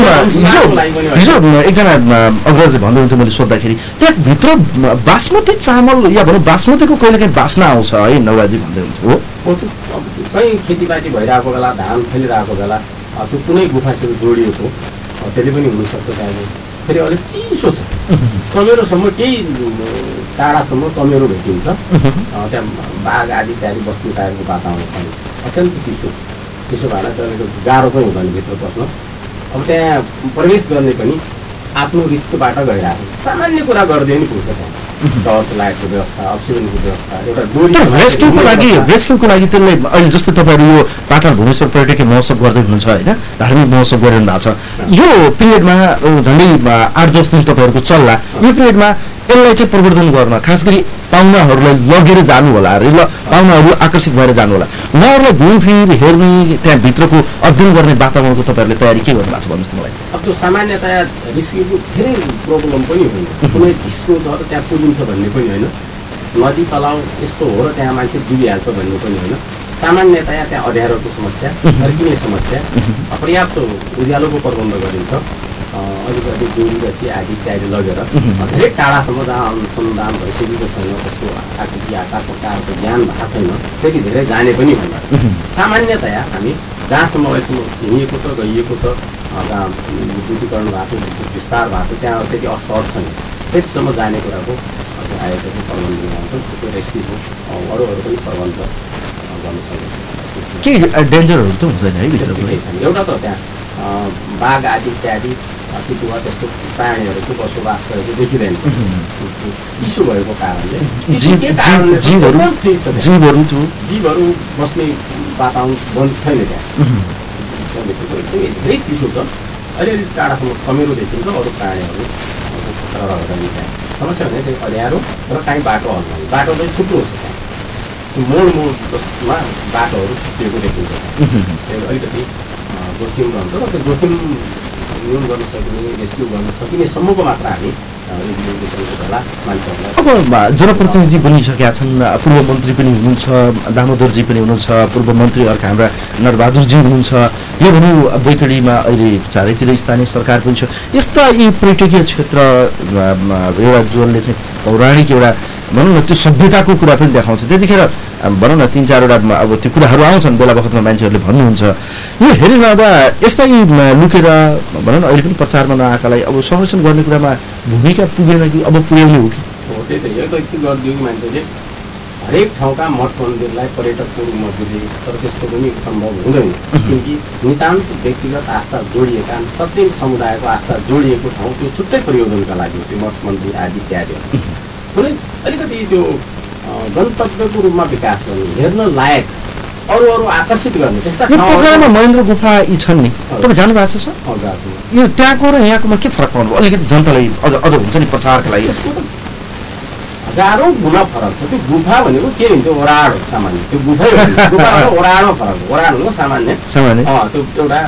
हिजो एकजना अग्रजले भन्नुहुन्थ्यो, मैले सोद्धाखेरि त्यहाँभित्र बासमती चामल या भनौँ बासमतीको कहिले काहीँ बास्ना आउँछ है नवराजी भन्दै हुन्थ्यो। हो कहीँ खेतीपाती भइरहेको बेला, धान फैलिरहेको बेला त्यो कुनै गुफासित जोडिएको त्यसले पनि हुनसक्छ। त्यहाँको फेरि अलिक चिसो छ, कमेरोसम्म केही टाढासम्म कमेरो भेटिन्छ। त्यहाँ बाघ आदि इत्यादि बस्ने टाइपको वातावरण छ, अत्यन्त चिसो। त्यसो भएर चाहिँ अलिक गाह्रो पनि हुँदैन भित्र पस्न। अब त्यहाँ प्रवेश गर्ने पनि आफ्नो रिस्कबाट गइरहेको सामान्य कुरा गर्दै नि पुग्छ त्यहाँ टर्च लाइटको व्यवस्था अक्सिजनको व्यवस्था एउटा डोरी रेस्क्युको लागि रेस्क्युको लागि त्यसले अहिले जस्तै तपाईँहरू यो पाताल भुवनेश्वर पर्यटकीय महोत्सव गर्दै हुनुहुन्छ होइन धार्मिक महोत्सव गरिरहनु भएको छ यो पिरियडमा झन्डै आठ दस दिन तपाईँहरूको चल्ला यो पिरियडमा यसलाई चाहिँ प्रवर्धन गर्न खास गरी पाहुनाहरूलाई लगेर जानु होला अरे ल पाहुनाहरू आकर्षित भएर जानु होला उहाँहरूलाई घुमफिर हेर्ने त्यहाँभित्रको अध्ययन गर्ने वातावरणको तपाईँहरूले तयारी के गर्नु भएको छ भन्नुहोस् न मलाई अब त्यो सामान्यतया रिस्कको धेरै प्रब्लम पनि होइन कुनै ढिस्को छ र त्यहाँ पुगिन्छ भन्ने पनि होइन नदी तलाउ यस्तो हो र त्यहाँ मान्छे डुबिहाल्छ भन्ने पनि होइन सामान्यतया त्यहाँ अँध्यारोको समस्या फर्किने समस्या पर्याप्त उज्यालोको प्रबन्ध गरिन्छ अलिकति जोडी रसी आदि इत्यादि लगेर धेरै टाढासम्म जहाँ अनुसन्धान भइसकेको छैन त्यसको आकृति आकार प्रकारको ज्ञान भएको छैन त्यति धेरै जाने पनि होइन सामान्यतया हामी जहाँसम्म अहिलेसम्म हिँडेको छ गइएको छ जहाँ विद्युतीकरण भएको विद्युत विस्तार भएको त्यहाँ त्यति असहज छैन त्यतिसम्म जाने कुराको आयोजनको प्रबन्ध मिलाउँछौँ त्यो रेस्क्युको अरू अरू पनि प्रबन्ध गर्न सक्छ के डेन्जरहरू त हुँदैन है भित्र एउटा त त्यहाँ बाघ आदि इत्यादि चितुवा त्यस्तो प्राणीहरूको बसोबास गरेको देखिँदैन चिसो भएको कारणले जीवहरू जीवहरू बस्ने वातावरण बन्द छैन त्यहाँ धेरै चिसो छ अलिअलि टाढासम्म कमेरो देखिन्छ अरू प्राणीहरू खतरा रहँदैन त्यहाँ समस्या भने त्यो अँध्यारो र काहीँ बाटो हल्लाउने बाटो चाहिँ थुप्रो छ त्यहाँ मोड मोडमा बाटोहरू छुट्टिएको देखिन्छ त्यो अलिकति जोखिम रहन्छ र त्यो जोखिम न्यून गर्न सकिने रेस्क्यु गर्न सकिने सम्मको मात्र हामी होला मान्छेहरूलाई अब जनप्रतिनिधि बनिसकेका छन् पूर्व मन्त्री पनि हुनुहुन्छ दामोदरजी पनि हुनुहुन्छ पूर्व मन्त्री अर्का हाम्रा नरबहादुरजी हुनुहुन्छ यो भनौँ बैतडीमा अहिले चारैतिर स्थानीय सरकार पनि छ यस्ता यी पर्यटकीय क्षेत्र एउटा जसले चाहिँ पौराणिक एउटा भनौँ न त्यो सभ्यताको कुरा पनि देखाउँछ त्यतिखेर भनौँ न तिन चारवटा अब त्यो कुराहरू आउँछन् बेला बखतमा मान्छेहरूले भन्नुहुन्छ यो हेरेन अब यस्ता यी लुकेर भनौँ न अहिले पनि प्रचारमा नआएकालाई अब संरक्षण गर्ने कुरामा भूमिका पुगेन कि अब पुर्याउने हो कि हो त्यही त यो त के गरिदियो कि मान्छेले हरेक ठाउँका मठ मन्दिरलाई पर्यटकको रूपमा बुझे तर त्यस्तो पनि सम्भव हुँदैन किनकि नितान्त व्यक्तिगत आस्था जोडिएका सबै समुदायको आस्था जोडिएको ठाउँ त्यो छुट्टै प्रयोजनका लागि त्यो मठ मन्दिर आदि इत्यादिहरू कुनै अलिकति त्यो गन्तव्यको रूपमा विकास गर्ने हेर्न लायक अरू अरू आकर्षित गर्ने त्यस्ता ठाउँमा महेन्द्र गुफा यी छन् नि तपाईँ जानु भएको छ सर यो त्यहाँको र यहाँकोमा के फरक पाउनु अलिकति जनतालाई अझ अझ हुन्छ नि प्रचारको लागि हजारौँ गुणा फरक छ त्यो गुफा भनेको के हुन्छ ओराड हो सामान्य त्यो गुफै गुफा ओराडमा फरक हो ओराड भनेको सामान्य सामान्य त्यो एउटा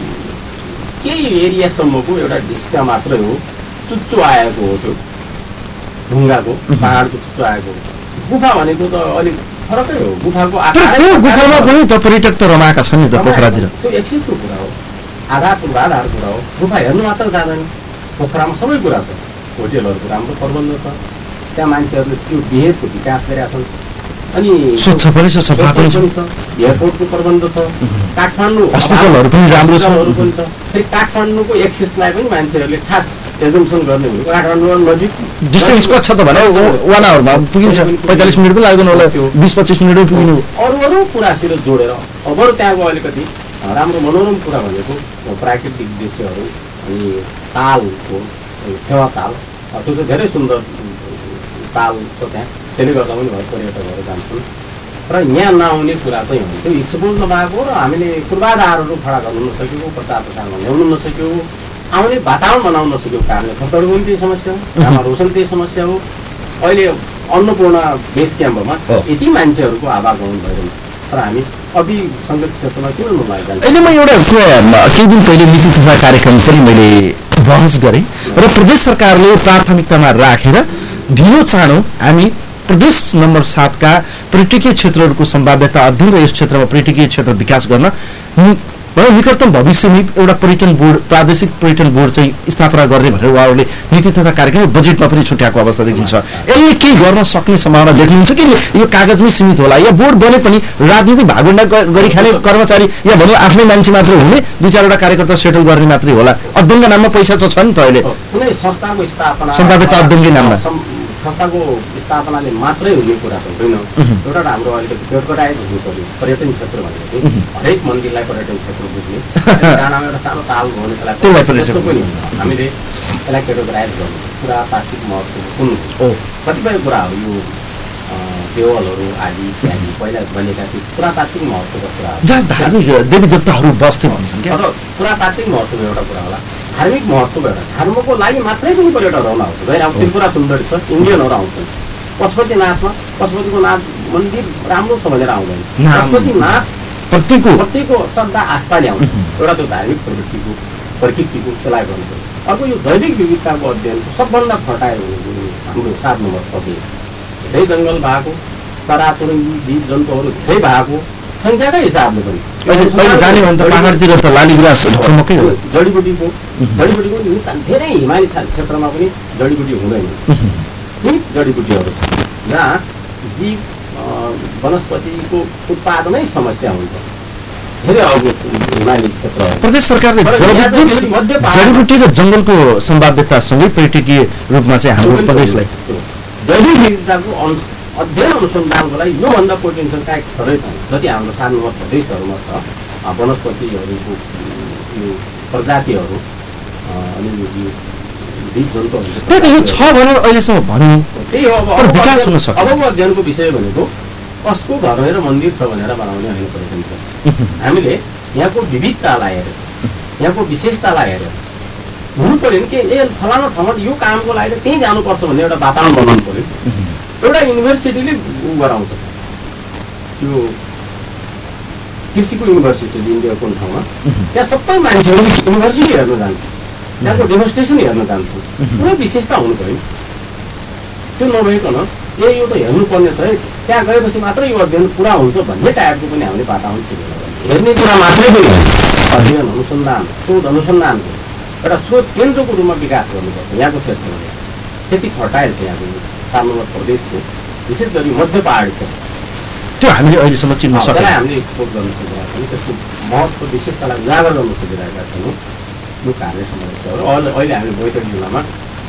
केही एरियासम्मको एउटा ढिस्का मात्रै हो चुच्चो आएको हो त्यो ढुङ्गाको पहाडको चुच्चो आएको गुफा भनेको त अलिक फरकै हो गुफाको आकार त्यो गुफामा पनि त पर्यटक त रमाएका छन् नि त पोखरातिर त्यो एक्सेसको कुरा हो आधार पूर्वाधार कुरा हो गुफा हेर्नु मात्र जाँदैन पोखरामा सबै कुरा छ होटेलहरूको राम्रो प्रबन्ध छ त्यहाँ मान्छेहरूले त्यो बिहेडको विकास गरेका छन् अनि स्वच्छ पनि छ सफा पनि छ एयरपोर्टको प्रबन्ध छ काठमाडौँ अस्पतालहरू पनि राम्रो छ फेरि काठमाडौँको एक्सेसलाई पनि मान्छेहरूले खास एजम्सन गर्ने भनेको काठमाडौँ नजिक डिस्टेन्स कति छ त भने वान आवरमा पुगिन्छ पैँतालिस मिनट पनि लाग्दैन होला त्यो बिस पच्चिस मिनटमै पुग्नु अरू अरू कुरासित जोडेर अब अरू त्यहाँको अलिकति राम्रो मनोरम कुरा भनेको प्राकृतिक दृश्यहरू अनि तालको फेवा ताल त्यो चाहिँ धेरै सुन्दर ताल छ त्यहाँ त्यसले गर्दा पनि घर पर्यटकहरू जान्छन् र यहाँ नआउने कुरा चाहिँ हो त्यो एक्सपोज नभएको र हामीले पूर्वाधारहरू खडा गर्नु नसकेको प्रचार प्रसारमा ल्याउनु नसक्यो आउने वातावरण बनाउन नसकेको कारणले खतरको पनि त्यही समस्या हो आमा रोशन त्यही समस्या हो अहिले अन्नपूर्ण बेस क्याम्पमा यति मान्छेहरूको आवागमन भइरहन्छ तर हामी अघि सङ्गीत क्षेत्रमा किन नलागेको अहिले म एउटा कुरा केही दिन पहिले नीति तथा कार्यक्रम पनि मैले बहस गरेँ र प्रदेश सरकारले प्राथमिकतामा राखेर ढिलो चाँडो हामी प्रदेश नम्बर सातका पर्यटकीय क्षेत्रहरूको सम्भाव्यता अध्ययन र यस क्षेत्रमा पर्यटकीय क्षेत्र विकास गर्न निकटतम भविष्यमै एउटा पर्यटन बोर्ड प्रादेशिक पर्यटन बोर्ड चाहिँ स्थापना गर्ने भनेर उहाँहरूले नीति तथा कार्यक्रम बजेटमा पनि छुट्याएको अवस्था देखिन्छ यसले केही गर्न सक्ने सम्भावना देख्नुहुन्छ कि यो कागजमै सीमित होला या बोर्ड बने पनि राजनीतिक भागभण्डा गरी खाने कर्मचारी या भनौँ आफ्नै मान्छे मात्रै हुने दुई चारवटा कार्यकर्ता सेटल गर्ने मात्रै होला अध्ययनका नाममा पैसा छ नि त अहिले कुनै संस्थाको स्थापना सम्भाव्यता अध्ययनकै नाममा संस्थाको स्थापनाले मात्रै हुने कुरा त होइन। एउटा हाम्रो अलिकति पेटकटाएको हुनु पर्यो पर्यटन क्षेत्र भनेको चाहिँ हरेक मन्दिरलाई पर्यटन क्षेत्र बुझ्ने डाँडामा एउटा सानो ताल भने त्यसलाई पनि हामीले यसलाई केटोगराइज गर्नु पुरातात्विक महत्त्व कुन हो कतिपय कुराहरू यो देवलहरू आदि इत्यादि पहिला बनेका थिए पुरातात्विक महत्त्वका कुराहरू जहाँ धार्मिक देवी देवताहरू बस्थे भन्छन् क्या। तर पुरातात्विक महत्त्वको एउटा कुरा होला धार्मिक महत्त्वको एउटा धर्मको लागि मात्रै पनि पर्यटकहरू आउँछ गएर अब त्रिपुरा सुन्दरी छ इन्डियनहरू आउँछन् पशुपतिनाथमा पशुपतिको नाथ मन्दिर राम्रो छ भनेर आउँदैन पशुपतिनाथ प्रतिको प्रतिको श्रद्धा आस्थाले आउँछ एउटा त्यो धार्मिक प्रवृत्तिको प्रकृतिको त्यसलाई गर्नु पर्यो। अर्को यो जैविक विविधताको अध्ययनको सबभन्दा फर्टाइल हुने हाम्रो सात नम्बर प्रदेश धेरै जङ्गल भएको चराचुरुङ्गी जीव जन्तुहरू धेरै भएको सङ्ख्याकै हिसाबले पनि जाने भने त पाहाडतिर त लालीगुराँस ढकमकै हो जडीबुटीको जडीबुटीको धेरै हिमाली क्षेत्रमा पनि जडीबुटी हुँदैन सीमित जडीबुटीहरू छ जहाँ जीव वनस्पतिको उत्पादनै समस्या हुन्छ धेरै अग्लो हिमाली क्षेत्र। प्रदेश सरकारले जडीबुटी र जङ्गलको सम्भाव्यतासँगै पर्यटकीय रूपमा चाहिँ हाम्रो प्रदेशलाई जैविक विविधताको अध्ययन अनुसन्धानको लागि योभन्दा पोटेन्सियल काहीँ छँदै छैन जति हाम्रो सानो प्रदेशहरूमा छ वनस्पतिहरूको यो प्रजातिहरू अनि जीव जन्तुहरू यो छ भनेर अहिलेसम्म भन्यो त्यही हो। अब विकास हुन सक्छ अबको अध्ययनको विषय भनेको कसको घर र मन्दिर छ भनेर बनाउने होइन पर्यटन छ हामीले यहाँको विविधतालाई हेरेर यहाँको विशेषतालाई हेरेर हुनु पऱ्यो नि के ए फलानु ठाउँमा यो कामको लागि त्यहीँ जानुपर्छ भन्ने एउटा वातावरण बनाउनु पऱ्यो। एउटा युनिभर्सिटीले उ गराउँछ यो कृषिको युनिभर्सिटी इन्डिया कुन ठाउँमा त्यहाँ सबै मान्छेहरू युनिभर्सिटी हेर्न जान्छ त्यहाँको डेमोन्स्ट्रेसन हेर्न जान्छ पुरै विशेषता हुनु पऱ्यो। त्यो नभइकन ए यो त हेर्नुपर्ने छ है त्यहाँ गएपछि मात्रै यो अध्ययन पुरा हुन्छ भन्ने टाइपको पनि हामीले वातावरण सिर्जना हेर्ने कुरा मात्रै पनि अध्ययन अनुसन्धान शोध अनुसन्धानको एउटा शोध केन्द्रको रूपमा विकास गर्नुपर्छ यहाँको क्षेत्रमा त्यति फर्टाइल छ यहाँको चार नम्बर प्रदेशको विशेष गरी मध्य पहाडी क्षेत्र त्यो हामीले अहिलेसम्म चिन्न सक्छौँ त्यसलाई हामीले एक्सपोर्ट गर्न सकिरहेका छौँ त्यसको महत्त्व विशेषतालाई उजागर गर्न सकिरहेका छौँ यो कार्य समस्याहरू अहिले अहिले हामीले बैतडी जिल्लामा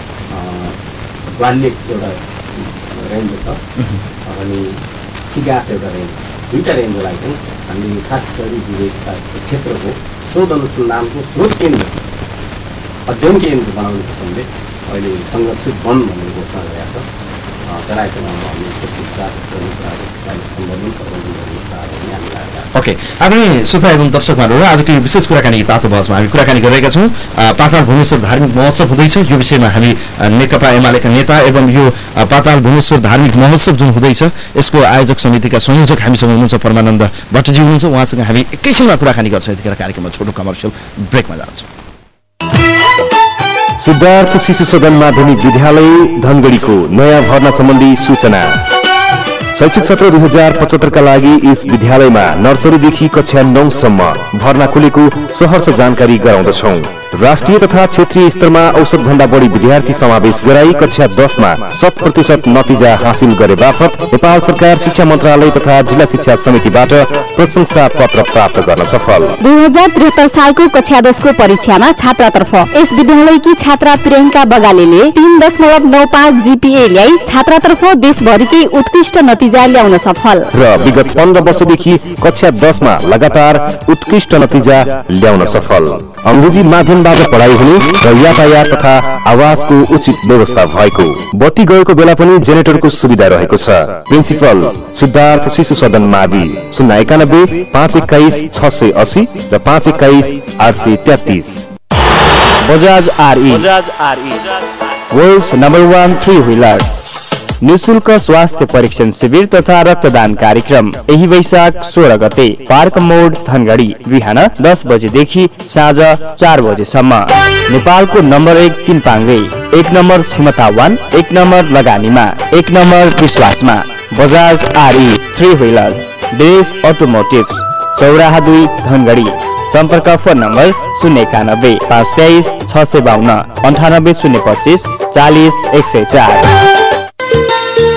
ग्वालियर एउटा रेन्ज छ अनि सिगास एउटा रेन्ज दुईवटा रेन्जलाई चाहिँ हामीले खास गरी विवेकता क्षेत्रको शोध अनुसन्धानको शोध केन्द्र अध्ययन केन्द्र बनाउने किसिमले अहिले संरक्षित वन भन्ने घोषणा गरेका छ त्यसलाई चाहिँ हामीले विकास गर्ने कुराहरू सम्बोधन प्रबन्धन गर्ने कुराहरू पनि हामी लागेका छौँ। ओके आदरणीय श्रोता एवं दर्शकहरू आजको यो विशेष कुराकानी तातो बहसमा हामी कुराकानी गरिरहेका छौँ। पाताल भुवनेश्वर धार्मिक महोत्सव हुँदैछ यो विषयमा हामी नेकपा एमालेका नेता एवं यो पाताल भुवनेश्वर धार्मिक महोत्सव जुन हुँदैछ यसको आयोजक समितिका संयोजक हामीसँग हुनुहुन्छ परमानन्द भट्टजी हुनुहुन्छ उहाँसँग हामी एकैछिनमा कुराकानी गर्छौँ। यतिखेर कार्यक्रममा छोटो कमर्सियल ब्रेकमा जान्छौँ। सिद्धार्थ शिशु सदन माध्यमिक विद्यालय धनगढीको नयाँ भर्ना सम्बन्धी सूचना। शैक्षिक सत्र दुई हजार पचहत्तरका लागि यस विद्यालयमा नर्सरीदेखि कक्षा नौसम्म भर्ना खुलेको सहर्ष जानकारी गराउँदछौँ। राष्ट्रिय तथा क्षेत्रीय स्तरमा औसत भन्दा बढी विद्यार्थी समावेश गराई कक्षा दसमा शत प्रतिशत नतिजा हासिल गरे बापत नेपाल सरकार शिक्षा मन्त्रालय तथा जिल्ला शिक्षा समितिबाट प्रशंसा पत्र प्राप्त गर्न सफल। दुई हजार त्रिहत्तर सालको कक्षा दसको परीक्षामा छात्रातर्फ यस विद्यालयकी छात्रा प्रियङ्का बगालेले तीन दशमलव नौ पाँच जीपीए ल्याई छात्रातर्फ देशभरिकै उत्कृष्ट नतिजा ल्याउन सफल र विगत पन्ध्र वर्षदेखि कक्षा दसमा लगातार उत्कृष्ट नतिजा ल्याउन सफल। अंग्रेजी माध्यमबाट पढाइ हुने र यातायात तथा आवासको उचित व्यवस्था भएको, बत्ती गएको बेला पनि जेनेरेटरको सुविधा रहेको छ। प्रिन्सिपल सिद्धार्थ शिशु सदन मावि शून्य एकानब्बे पाँच एक्काइस छ सय अस्सी र पाँच एक्काइस आठ सय तेत्तिस। Bajaj RE world's number one three wheeler निःशुल्क स्वास्थ्य परीक्षण शिविर तथा रक्तदान कार्यक्रम यही वैशाख सोह्र गते पार्क मोड धनगढी बिहान दस बजेदेखि साँझ चार बजेसम्म। नेपालको नम्बर एक तीन पाङ्गे, एक नम्बर क्षमतावान, एक नम्बर लगानीमा, एक नम्बर विश्वासमा। बजाज आरई थ्री व्हीलर्स देश अटोमोटिभ चौराहा दुई धनगढी। सम्पर्क फोन नम्बर शून्य एकानब्बे पाँच तेइस छ सय बाहन्न अन्ठानब्बे शून्य पच्चिस चालिस एक सय चार।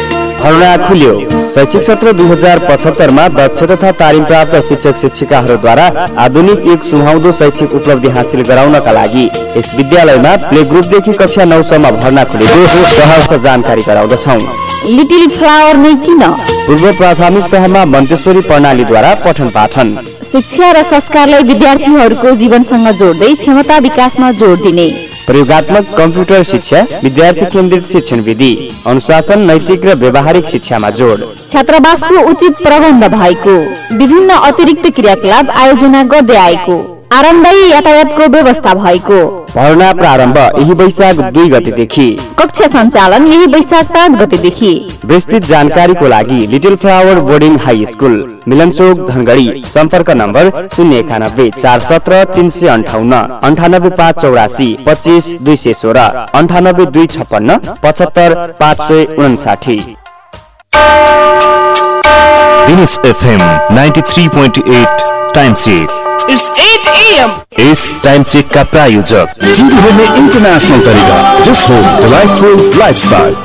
भर्ना खुल्यो। शैक्षिक सत्र दुई हजार पचहत्तरमा दक्ष तथा तालिम प्राप्त शिक्षक शिक्षिकाहरूद्वारा आधुनिक एक सुहाउँदो शैक्षिक उपलब्धि हासिल गराउनका लागि यस विद्यालयमा प्ले ग्रुपदेखि कक्षा नौसम्म भर्ना खुलेको सहर्ष जानकारी गराउँदछौँ। लिटिल फ्लावर नै किन? पूर्व प्राथमिक तहमा मन्टेश्वरी प्रणालीद्वारा पठन पाठन, शिक्षा र संस्कारलाई विद्यार्थीहरूको जीवनसँग जोड्दै क्षमता विकासमा जोड दिने, प्रयोगात्मक कम्प्युटर शिक्षा, विद्यार्थी केन्द्रित शिक्षण विधि, अनुशासन, नैतिक र व्यावहारिक शिक्षामा जोड, छात्रावासको उचित प्रबन्ध भएको, विभिन्न अतिरिक्त क्रियाकलाप आयोजना गर्दै आएको, आरामदायी यातायातको व्यवस्था भएको। भर्ना प्रारम्भ यही वैशाख दुई गतेदेखि, कक्षा सञ्चालन यही वैशाख पाँच गतेदेखि। विस्तृत जानकारीको लागि little flower boarding high school, Milanchok, Dhangadhi. सम्पर्क नम्बर शून्य एकानब्बे चार सत्र तिन सय अन्ठाउन्न अन्ठानब्बे पाँच चौरासी पच्चिस दुई सय सोह्र अन्ठानब्बे दुई छप्पन्न पचहत्तर पाँच सय उन्साठी। Dinesh FM ninety three point eight time check. It's eight a m इस टाइम चेक का प्रायोजक टिभी हेर्ने इन्टरनेशनल तरिका, जस्ट होम डिलाइटफुल लाइफस्टाइल।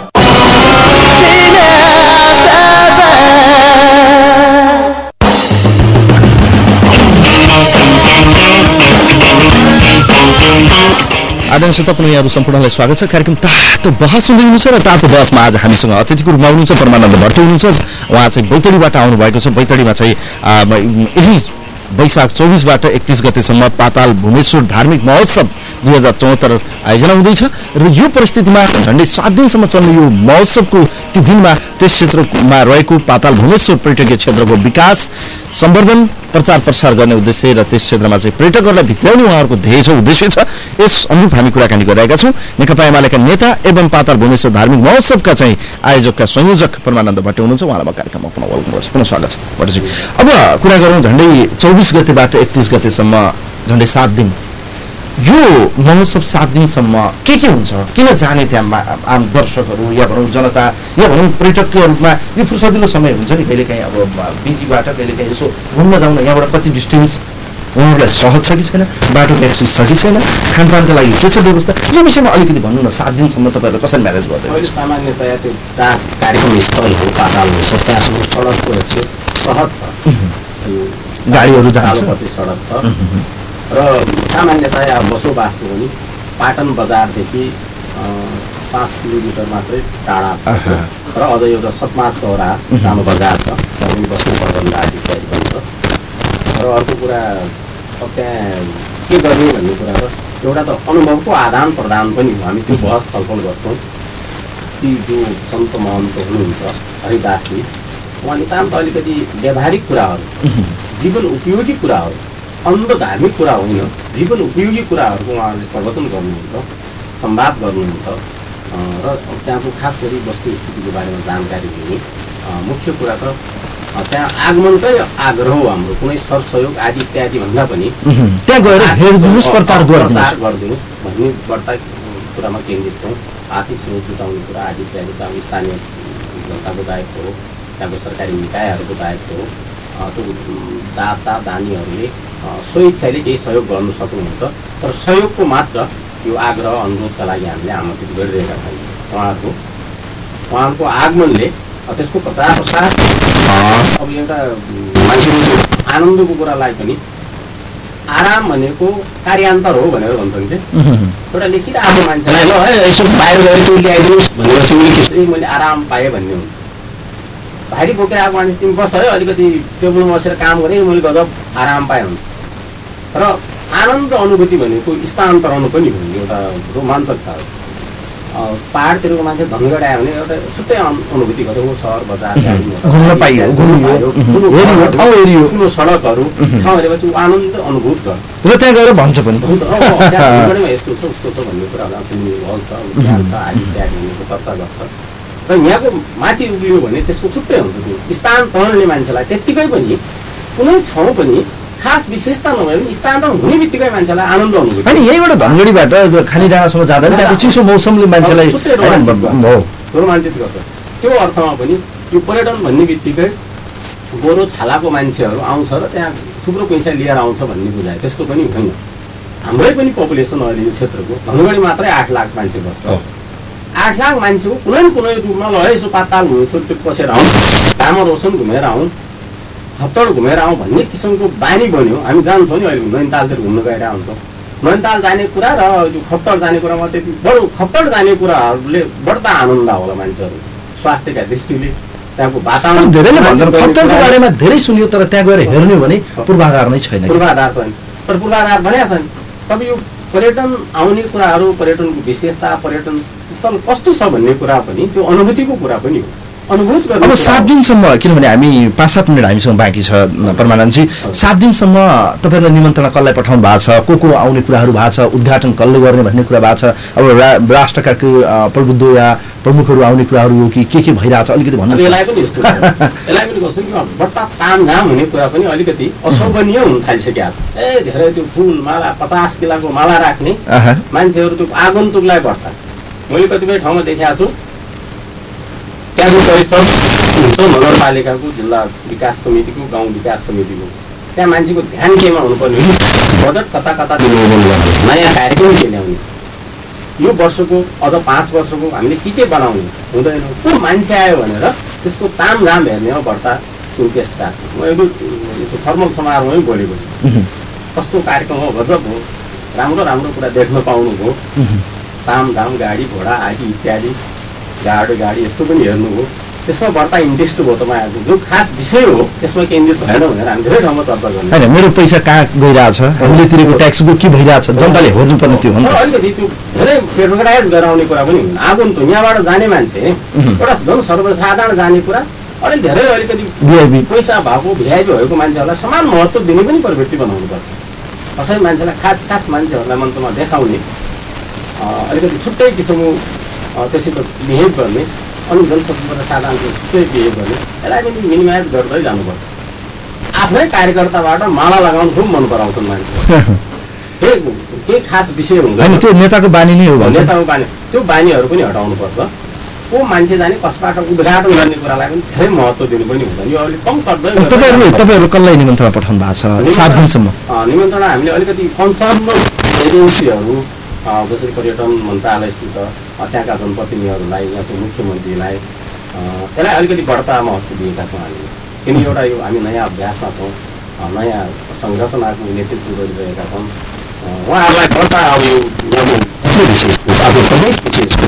आदरणीय श्रोता पुनः यहाँहरू सम्पूर्णलाई स्वागत छ। कार्यक्रम तातो बहस सुन्दै हुनुहुन्छ र तातो बहसमा आज हामीसँग अतिथिको रूपमा हुनुहुन्छ परमानन्द भट्ट हुनुहुन्छ। उहाँ चाहिँ बैतडीबाट आउनुभएको छ। बैतडीमा चाहिँ यही वैशाख चौबिसबाट एकतिस गतेसम्म पाताल भुमेश्वर धार्मिक महोत्सव दुई हजार चौहत्तर आयोजना हुँदैछ र यो परिस्थितिमा झन्डै सात दिनसम्म चल्ने यो महोत्सवको ती दिनमा त्यस क्षेत्रमा रहेको पाताल भुमेश्वर पर्यटकीय क्षेत्रको विकास सम्वर्धन प्रचार प्रसार गर्ने उद्देश्य र त्यस क्षेत्रमा चाहिँ पर्यटकहरूलाई भित्राउने उहाँहरूको ध्येय छ, उद्देश्य छ। यस अनुरूप हामी कुराकानी गरिरहेका छौँ। नेकपा एमालेका नेता एवं पाताल भुमेश्वर धार्मिक महोत्सवका चाहिँ आयोजकका संयोजक परमानन्द भट्ट हुनुहुन्छ। उहाँलाई कार्यक्रममा पुनः वेलकम गर्छु, पुनः स्वागत छ भट्टजी। अब कुरा गरौँ झन्डै चौबिस गतेबाट एकतिस गतेसम्म झन्डै सात दिन यो महोत्सव सात दिनसम्म के के हुन्छ, किन जाने त्यहाँ आम दर्शकहरू या भनौँ जनता या भनौँ पर्यटकको रूपमा यो फुर्सदिलो समय हुन्छ नि, कहिलेकाहीँ अब बिजीबाट कहिलेकाहीँ यसो घुम्न जाउन यहाँबाट कति डिस्टेन्स उहाँहरूलाई सहज छ कि छैन, बाटोको एक्सेस छ कि छैन, खानपानका लागि के छ व्यवस्था, यो विषयमा अलिकति भन्नु न। सात दिनसम्म तपाईँहरूले कसरी म्यानेज गर्दै? सामान्यतया त्यो जहाँ कार्यक्रम स्थल हो पाताल हो त्यहाँसम्म सडकको एक्सेस सहज छ, गाडीहरू जान्छ, सडक छ र सामान्यतया बसोबासो पनि पाटन बजारदेखि पाँच किलोमिटर मात्रै टाढा र अझ एउटा सतमा चौरा सानो बजार छ, त्यहाँ पनि बस्नु प्रबन्ध आदि इत्यादि पनि छ। र अर्को कुरा अब त्यहाँ के गर्ने भन्ने कुरा र एउटा त अनुभवको आदान प्रदान पनि हो। हामी त्यो बहस छलफल गर्छौँ। ती जो सन्त महन्त हुनुहुन्छ हरिदासजी, उहाँ नितान्त अलिकति व्यावहारिक कुराहरू, जीवन उपयोगी कुराहरू, अन्ध धार्मिक कुरा होइन, जीवन उपयोगी कुराहरूको उहाँहरूले प्रवचन गर्नुहुन्छ, संवाद गर्नुहुन्छ र त्यहाँको खास गरी वस्तुस्थितिको बारेमा जानकारी दिने। मुख्य कुरा त त्यहाँ आगमनकै आग्रह हो हाम्रो, कुनै सरसहयोग आदि इत्यादि भन्दा पनि त्यहाँ गएर हेरिदिनुहोस्, प्रचार गरिदिनुहोस् भन्ने बढ्ता कुरामा केन्द्रित छौँ। आर्थिक स्रोत जुटाउने कुरा आदि इत्यादि त अब स्थानीय जनताको दायित्व हो, त्यहाँको सरकारी निकायहरूको दायित्व हो। त्यो दाता दानीहरूले स्वेच्छाले केही सहयोग गर्नु सक्नुहुन्छ, तर सहयोगको मात्र यो आग्रह अनुरोधका लागि हामीले आमन्त्रित गरिरहेका छौँ। उहाँहरूको उहाँहरूको आगमनले त्यसको प्रचार प्रसार अब एउटा मान्छेको आनन्दको कुरालाई पनि आराम भनेको कार्यान्तर हो भनेर भन्छन् कि एउटा लेखिरहेको मान्छेलाई ल है यसो बाहिर गएर त्यो ल्याइदिनुहोस् भनेपछि उसले त्यस्तै मैले आराम पाएँ भन्ने हुन्छ। भारी बोकेर आएको मान्छे तिमी बस है अलिकति टेबलमा बसेर काम गरेँ मैले गजब आराम पाएँ हुन्छ। र आनन्द अनुभूति भनेको स्थानान्तरण पनि हो, एउटा रोमाञ्चक छ। पाहाडतिरको मान्छे धनगढ आयो भने एउटा छुट्टै अनुभूति गर्छ। सहर बजार घुम्न पाइयो, ठुलो सडकहरू ठाउँ हेरेपछि आनन्द अनुभूत गर्छ र त्यहाँ गएर भन्छ पनि यस्तो छ उस्तो छ भन्ने कुराहरू हल छ आदि इत्यादि भन्ने चर्चा गर्छ। र यहाँको माथि उभियो भने त्यसको छुट्टै हुन्छ। त्यो स्थानान्तरणले मान्छेलाई त्यत्तिकै पनि कुनै ठाउँ पनि खास विशेषता नभए पनि स्थानान्तरण हुने बित्तिकै मान्छेलाई आनन्द अनुभूति। अनि यहीबाट धनगढीबाट खाली डाँडासम्म जाँदा त्यहाँको चिसो मौसमले मान्छेलाई रोमाञ्चित गर्छ। त्यो अर्थमा पनि यो पर्यटन भन्ने बित्तिकै गोरो छालाको मान्छेहरू आउँछ र त्यहाँ थुप्रो पैसा लिएर आउँछ भन्ने बुझायो, त्यस्तो पनि होइन। हाम्रै पनि पपुलेसन अहिले यो क्षेत्रको धनगढी मात्रै आठ लाख मान्छे बस्छ। आठ लाख मान्छेको कुनै न कुनै रूपमा ल यसो पाताल हुँदैछ त्यो पसेर आउँ कामर रोशन घुमेर आउँ खप्तड घुमेर आउँ भन्ने किसिमको बानी बन्यो। हामी जान्छौँ नि अहिले नैनीतालतिर घुम्न गइरहेको हुन्छौँ। नैनीताल जाने कुरा र त्यो खप्तड जाने कुरामा त्यति बरु खप्तड जाने कुराहरूले बढ्ता आनन्द होला मान्छेहरू स्वास्थ्यका दृष्टिले त्यहाँको वातावरण। धेरैले भन्छन् खप्तडको बारेमा धेरै सुनियो तर त्यहाँ गएर हेर्ने भने पूर्वाधार नै छैन। पूर्वाधार छैन तर पूर्वाधार भनेको छैन। तपाईँ यो पर्यटन आउने कुराहरू पर्यटनको विशेषता पर्यटन स्थल कस्तो छ भन्ने कुरा पनि त्यो अनुभूतिको कुरा पनि हो। अनुभूत गर्ने अब सात दिनसम्म किनभने हामी पाँच सात मिनट हामीसँग बाँकी छ परमानन्दजी सात दिनसम्म तपाईँहरूलाई निमन्त्रणा कसलाई पठाउनु भएको छ को को आउने कुराहरू भएको छ उद्घाटन कसले गर्ने भन्ने कुरा भएको छ अब रा, राष्ट्रका प्रबुद्ध या प्रमुखहरू आउने कुराहरू हो कि के के भइरहेछ अलिकति भन्नु। यसलाई पनि यस्तो यसलाई पनि कस्तो कि बट्टा तामझाम हुने कुरा पनि अलिकति अशोभनीय हुन थालिसकेको छ। ए धेरै त्यो फुल माला पचास किलोको माला राख्ने मान्छेहरू त्यो आगन्तुकलाई बढ्ता मैले कतिपय ठाउँमा देखाएको छु। त्यहाँको परिषद हुन्छ नगरपालिकाको जिल्ला विकास समितिको गाउँ विकास समितिको त्यहाँ मान्छेको ध्यान केमा हुनुपर्ने बजेट कता कता दिनु नयाँ कार्यक्रम के ल्याउने यो वर्षको अझ पाँच वर्षको हामीले के के बनाउने हुँदैन को मान्छे आयो भनेर त्यसको तामझाम हेर्नेमा बढ्ता सुर्केस राख्छ। म यो थर्मल समारोहमै बोलेको छु कस्तो कार्यक्रम हो गजब हो राम्रो राम्रो कुरा देख्न पाउनु भयो तामझाम गाडी घोडा आदि इत्यादि गाडी गाडी यस्तो पनि हेर्नु हो त्यसमा बढ्ता इन्ट्रेस्ट भयो तपाईँहरूको जो खास विषय हो त्यसमा केन्द्रित भएन भनेर हामी धेरै ठाउँमा चर्चा गर्नु होइन मेरो पैसा कहाँ गइरहेछ हामीले तिरेको ट्याक्सको के भइरहेछ जनताले हेर्नुपर्ने त्यो हो नि त। अलिकति त्यो धेरै पेट्रोलाइज गराउने कुरा पनि हुन् आगन्तुक यहाँबाट जाने मान्छे एउटा झन् सर्वसाधारण जाने कुरा अलिक धेरै अलिकति पैसा भएको भिआइपी भएको मान्छेहरूलाई समान महत्त्व दिने पनि प्रवृत्ति बनाउनुपर्छ। कसै मान्छेलाई खास खास मान्छेहरूलाई मञ्चमा देखाउने अलिकति छुट्टै किसिमको त्यसैको बिहेभ गर्ने अनि जनशक्तिबाट साधारणको छुट्टै बिहेभ गर्ने यसलाई पनि मिनिमाइज गर्दै जानुपर्छ। आफ्नै कार्यकर्ताबाट माला लगाउनु खुब मन पराउँछन् मान्छे केही खास विषय हुँदैन त्यो नेताको बानी नै हो नेताको बानी त्यो बानीहरू पनि हटाउनुपर्छ। को मान्छे जाने कसबाट उद्घाटन गर्ने कुरालाई पनि धेरै महत्त्व दिनु पनि हुँदैन यो अलिक कम गर्दै। तपाईँहरू तपाईँहरू कसलाई निमन्त्रणा पठाउनु भएको छ सात दिनसम्म निमन्त्रणा हामीले अलिकति कन्सर्न एजेन्सीहरू जसरी पर्यटन मन्त्रालयसित त्यहाँका जनप्रतिनिधिहरूलाई यहाँको मुख्यमन्त्रीलाई यसलाई अलिकति बढ्ता महत्त्व दिएका छौँ हामीले किन एउटा यो हामी नयाँ अभ्यासमा छौँ नयाँ संरचनाको नेतृत्व गरिरहेका छौँ उहाँहरूलाई बढ्ता अब यो यहाँको अब प्रदेश विशेषको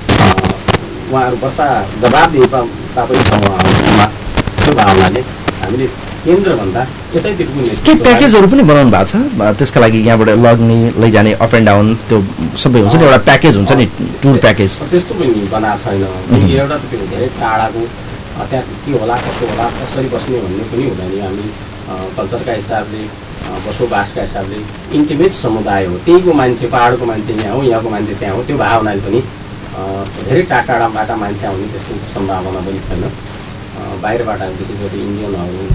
उहाँहरू बढ्ता जवाबदेहिता पनि छ उहाँहरूमा त्यो भावनाले हामीले केन्द्रभन्दा यतैतिरको के प्याकेजहरू पनि बनाउनु भएको छ त्यसका लागि यहाँबाट लग्ने लैजाने अप एन्ड डाउन त्यो सबै हुन्छ नि एउटा प्याकेज हुन्छ नि टुर प्याकेज त्यस्तो पनि बनाएको छैन। एउटा त त्यो धेरै टाढाको त्यहाँ के होला कस्तो होला कसरी बस्ने भन्ने पनि हुँदैन। हामी कल्चरका हिसाबले बसोबासका हिसाबले इन्टिमेट समुदाय हो त्यहीको मान्छे पाहाडको मान्छे यहाँ हो यहाँको मान्छे त्यहाँ हो त्यो भावनाले पनि धेरै टाढा टाढाबाट मान्छे आउने त्यस्तो सम्भावना पनि छैन। बाहिरबाट विशेष गरी इन्डियनहरू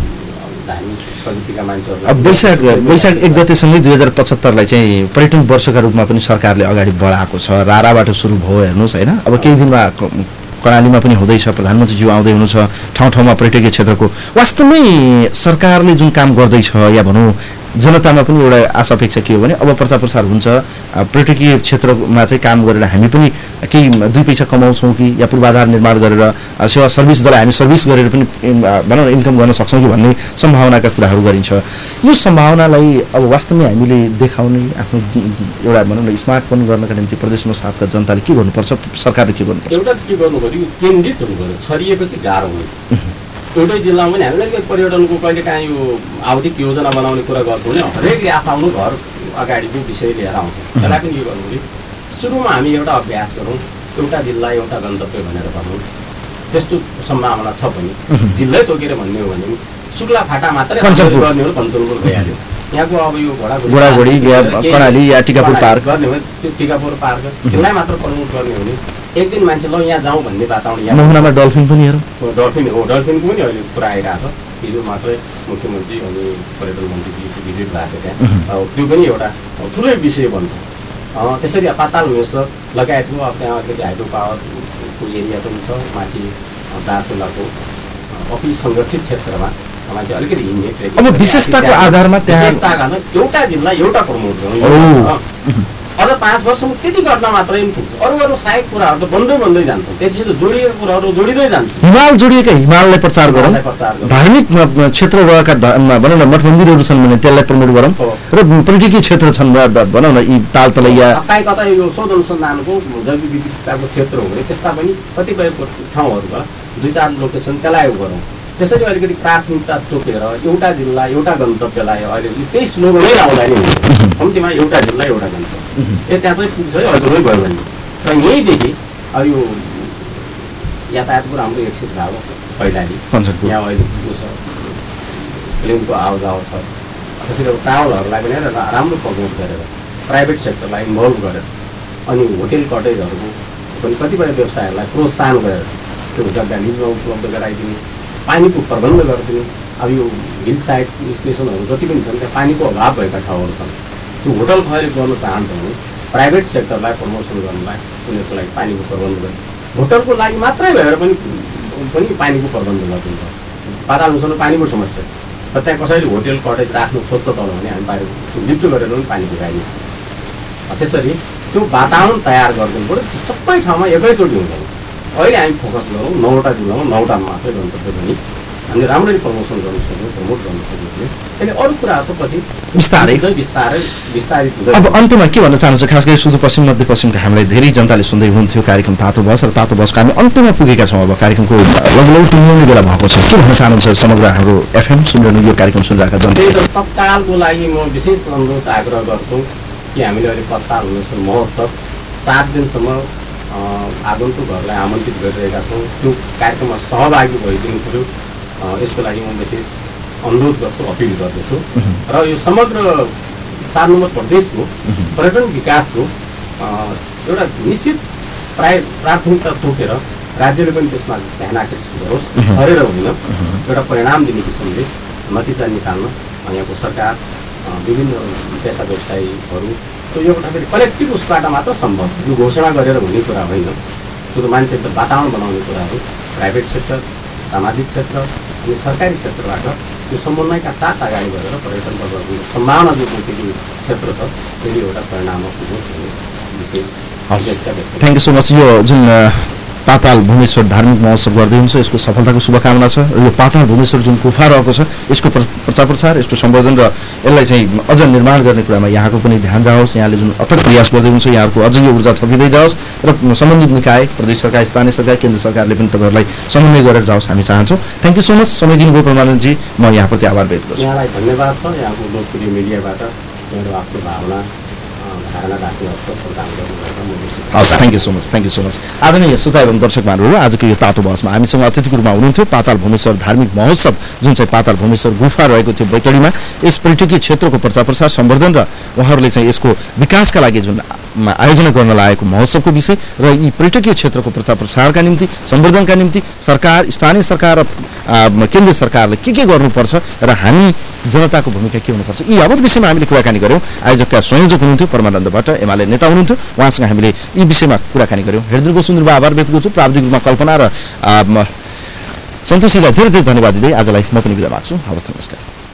वैशाख वैशाख एक गतेसँगै दुई हजार पचहत्तरलाई चाहिँ पर्यटन वर्षका रूपमा पनि सरकारले अगाडि बढाएको छ। राराबाट सुरु भयो हेर्नुहोस् होइन अब केही दिनमा कर्णालीमा पनि हुँदैछ प्रधानमन्त्रीज्यू आउँदै हुनुहुन्छ ठाउँ ठाउँमा पर्यटकीय क्षेत्रको वास्तवमै सरकारले जुन काम गर्दैछ या भनौँ जनतामा पनि एउटा आशा अपेक्षा के हो भने अब प्रचार प्रसार हुन्छ पर्यटकीय क्षेत्रमा चाहिँ काम गरेर हामी पनि केही दुई पैसा कमाउँछौँ कि या पूर्वाधार निर्माण गरेर सेवा सर्भिसद्वारा हामी सर्भिस गरेर पनि भनौँ न इन्कम गर्न सक्छौँ कि भन्ने सम्भावनाका कुराहरू गरिन्छ। यो सम्भावनालाई अब वास्तवमै हामीले देखाउने आफ्नो एउटा भनौँ न स्मार्टफोन गर्नका निम्ति प्रदेशमा साथका जनताले के गर्नुपर्छ सरकारले के गर्नुपर्छ? एउटा के गर्नु पर्यो केन्द्रित हुनु पर्यो छरिएपछि गाह्रो हुन्छ। एउटै जिल्लामा पनि हामीले अलिकति पर्यटनको कहिले काहीँ यो आवधिक योजना बनाउने कुरा गर्छौँ भने हरेकले आफ्नो घर अगाडिको विषय लिएर आउँछ। त्यसलाई पनि के गर्नु पर्यो सुरुमा हामी एउटा अभ्यास गरौँ एउटा जिल्ला एउटा गन्तव्य भनेर भनौँ त्यस्तो सम्भावना छ पनि जिल्लै तोकेर भन्ने हो भने शुक्ला फाटा मात्रै गर्ने हो कञ्चनपुर भइहाल्यो। यहाँको अब यो घोडाघोडी कर्णाली या टिकापुर पार्क गर्ने हो त्यो टिकापुर पार्क त्यसलाई मात्र प्रमोट गर्ने हो भने एक दिन मान्छे ल यहाँ जाउँ भन्ने वातावरण यहाँ मोहनामा डल्फिन पनि हेरौँ डल्फिन हो डल्फिनको पनि अहिले कुरा आइरहेको छ। हिजो मात्रै मुख्यमन्त्री अनि पर्यटन मन्त्रीजीको भिजिट भएको त्यहाँ त्यो पनि एउटा ठुलै विषय बन्छ। त्यसरी पाताल वेस्ट लगायतको अब त्यहाँ अलिकति हाइड्रो पावरको एरिया पनि छ माथि दार्चुलाको अफि संरक्षित क्षेत्रमा मान्छे अलिकति हिँड्ने अब विशेषताको आधारमा त्यहाँ एउटा जिल्ला एउटा प्रमोट गरौँ अझ पाँच वर्षमा त्यति गर्न मात्रै पुग्छ अरू अरू सहायक कुराहरू त बन्दै बन्दै जान्छ त्यसपछि जोडिएको कुराहरू जोडिँदै जान्छ हिमाल जोडिएका हिमाललाई प्रचार गरौँ धार्मिक क्षेत्र रहेका भनौँ न मठ मन्दिरहरू छन् भने त्यसलाई प्रमोट गरौँ र पर्यटकीय क्षेत्र छन् भनौँ न यी ताल तलैया कतै कतै यो शोध अनुसन्धानको जैविक विविधताको क्षेत्र हो भने त्यस्ता पनि कतिपय ठाउँहरूमा दुई चार लोकेसन त्यसलाई गरौँ त्यसरी अलिकति प्राथमिकता तोकेर एउटा जिल्ला एउटा गन्तव्यलाई अहिले त्यही स्लोगन नै आउँदा नि हुन्छ कम्तीमा एउटा जिल्ला एउटा गन्तव्य ए त्यहाँ चाहिँ पुग्छ है हजुरै भयो भने र यहीँदेखि अब यो यातायातको राम्रो एक्सेस भएको पहिलादेखि यहाँ अहिले पुग्नु छ प्लेनको आवाजाव छ त्यसरी अब ट्राभलहरूलाई पनि राम्रो प्रमोट गरेर प्राइभेट सेक्टरलाई इन्भल्भ गरेर अनि होटेल कटेजहरूको पनि कतिपय व्यवसायहरूलाई प्रोत्साहन गरेर त्यो जग्गा लिजमा उपलब्ध गराइदिने पानीको प्रबन्ध गरिदिने अब यो हिल साइड स्टेसनहरू जति पनि छन् त्यहाँ पानीको अभाव भएका ठाउँहरू छन् त्यो होटल खरिद गर्न चाहन्छ भने प्राइभेट सेक्टरलाई प्रमोसन गर्नलाई उनीहरूको लागि पानीको प्रबन्ध गर्ने होटलको लागि मात्रै भएर पनि पनि पानीको प्रबन्ध गरिदिनुपर्छ पाताल उसँग पानीको समस्या र त्यहाँ कसैले होटेल कटेज राख्नु खोज्छ तल भने हामी बाहिर लिफ्ट गरेर पनि पानी पुगाइदिन्छ त्यसरी त्यो वातावरण तयार गरिदिनु पऱ्यो सबै ठाउँमा एकैचोटि हुँदैन अहिले हामी फोकस गरौँ नौवटा जिल्लामा नौवटामा मात्रै गन्तव्य पनि हामीले राम्ररी प्रमोसन गर्न सक्यौँ प्रमोट गर्न सक्यौँ भने त्यसले अरू कुराहरू त पछि बिस्तारै बिस्तारै बिस्तारित हुँदै अब अन्त्यमा के भन्न चाहन्छु खास गरी सुदूरपश्चिम मध्यपश्चिमका हामीलाई धेरै जनताले सुन्दै हुनुहुन्थ्यो कार्यक्रम तातो बस र तातो बसको हामी अन्त्यमा पुगेका छौँ अब कार्यक्रमको लगभग टुङ्ग्याउने बेला भएको छ के भन्न चाहनुहुन्छ समग्र हाम्रो एफएम सुनिरहनु यो कार्यक्रम सुनिरहेका जनता तत्कालको लागि म विशेष अनुरोध आग्रह गर्छु कि हामीले अहिले तत्काल हुनेछौँ महोत्सव सात दिनसम्म आगन्तुकहरूलाई आमन्त्रित गरिरहेका छौँ त्यो कार्यक्रममा सहभागी भइदिनु पऱ्यो यसको लागि म विशेष अनुरोध गर्छु अपिल गर्दछु र यो समग्र चार नम्बर प्रदेशको पर्यटन विकासको एउटा निश्चित प्राय प्राथमिकता तोकेर राज्यले पनि त्यसमा ध्यान आकर्षित गरोस् हरेर होइन एउटा परिणाम दिने किसिमले नतिजा निकाल्न यहाँको सरकार विभिन्न पेसा व्यवसायीहरू त्यो एउटा फेरि कलेक्टिभ उसबाट मात्र सम्भव छ यो घोषणा गरेर हुने कुरा होइन त्यो त मान्छे त वातावरण बनाउने कुराहरू प्राइभेट सेक्टर सामाजिक क्षेत्र अनि सरकारी क्षेत्रबाट यो समन्वयका साथ अगाडि बढेर पर्यटन बजारको सम्भावना जो बोकेको क्षेत्र छ त्यसले एउटा परिणाममा पुग्योस् भन्ने विशेष थ्याङ्क यू सो मच यो जुन पाताल भुवनेश्वर धार्मिक महोत्सव गर्दै हुन्छ यसको सफलताको शुभकामना छ र यो पाताल भुवनेश्वर जुन गुफा रहेको छ यसको प्रचार प्रसार यसको सम्वर्धन र यसलाई चाहिँ अझ निर्माण गर्ने कुरामा यहाँको पनि ध्यान जाओस् यहाँले जुन अथक प्रयास गर्दै हुन्छ यहाँको अझ यो ऊर्जा थपिँदै जाओस् र सम्बन्धित निकाय प्रदेश सरकार स्थानीय सरकार केन्द्र सरकारले पनि तपाईँहरूलाई समन्वय गरेर जाओस् हामी चाहन्छौँ थ्याङ्क यू सो मच समय दिनुभयो प्रमानन्दजी म यहाँप्रति आभार व्यक्त गर्छु यहाँलाई धन्यवाद छ यहाँको लोकप्रिय मिडियाबाट मेरो आफ्नो भावना हस् thank you so much thank you so much आदरणीय श्रोता एवं दर्शक महानुभावहरू आजको यो तातो बहसमा हामीसँग अतिथिको रूपमा हुनुहुन्थ्यो पाताल भुवनेश्वर धार्मिक महोत्सव जुन चाहिँ पाताल भुवनेश्वर गुफा रहेको थियो बैतडीमा यस पर्यटकीय क्षेत्रको प्रचार प्रसार सम्वर्धन र उहाँहरूले चाहिँ यसको विकासका लागि जुन आयोजना गर्न लागेको महोत्सवको विषय र यी पर्यटकीय क्षेत्रको प्रचार प्रसारका निम्ति सम्वर्धनका निम्ति सरकार स्थानीय सरकार र केन्द्रीय सरकारले के के गर्नुपर्छ र हामी जनताको भूमिका के हुनुपर्छ यी यावत विषयमा हामीले कुराकानी गऱ्यौँ आयोजकका संयोजक हुनुहुन्थ्यो परमानन्द भट्ट एमाले नेता हुनुहुन्थ्यो उहाँसँग हामीले यी विषयमा कुराकानी गऱ्यौँ हेर्दैको सुन्दरबा आभार व्यक्त गर्छु प्राविधिक रूपमा कल्पना र सन्तोषीलाई धेरै धेरै धन्यवाद दिँदै आजलाई म पनि बिदा माग्छु हवस् नमस्कार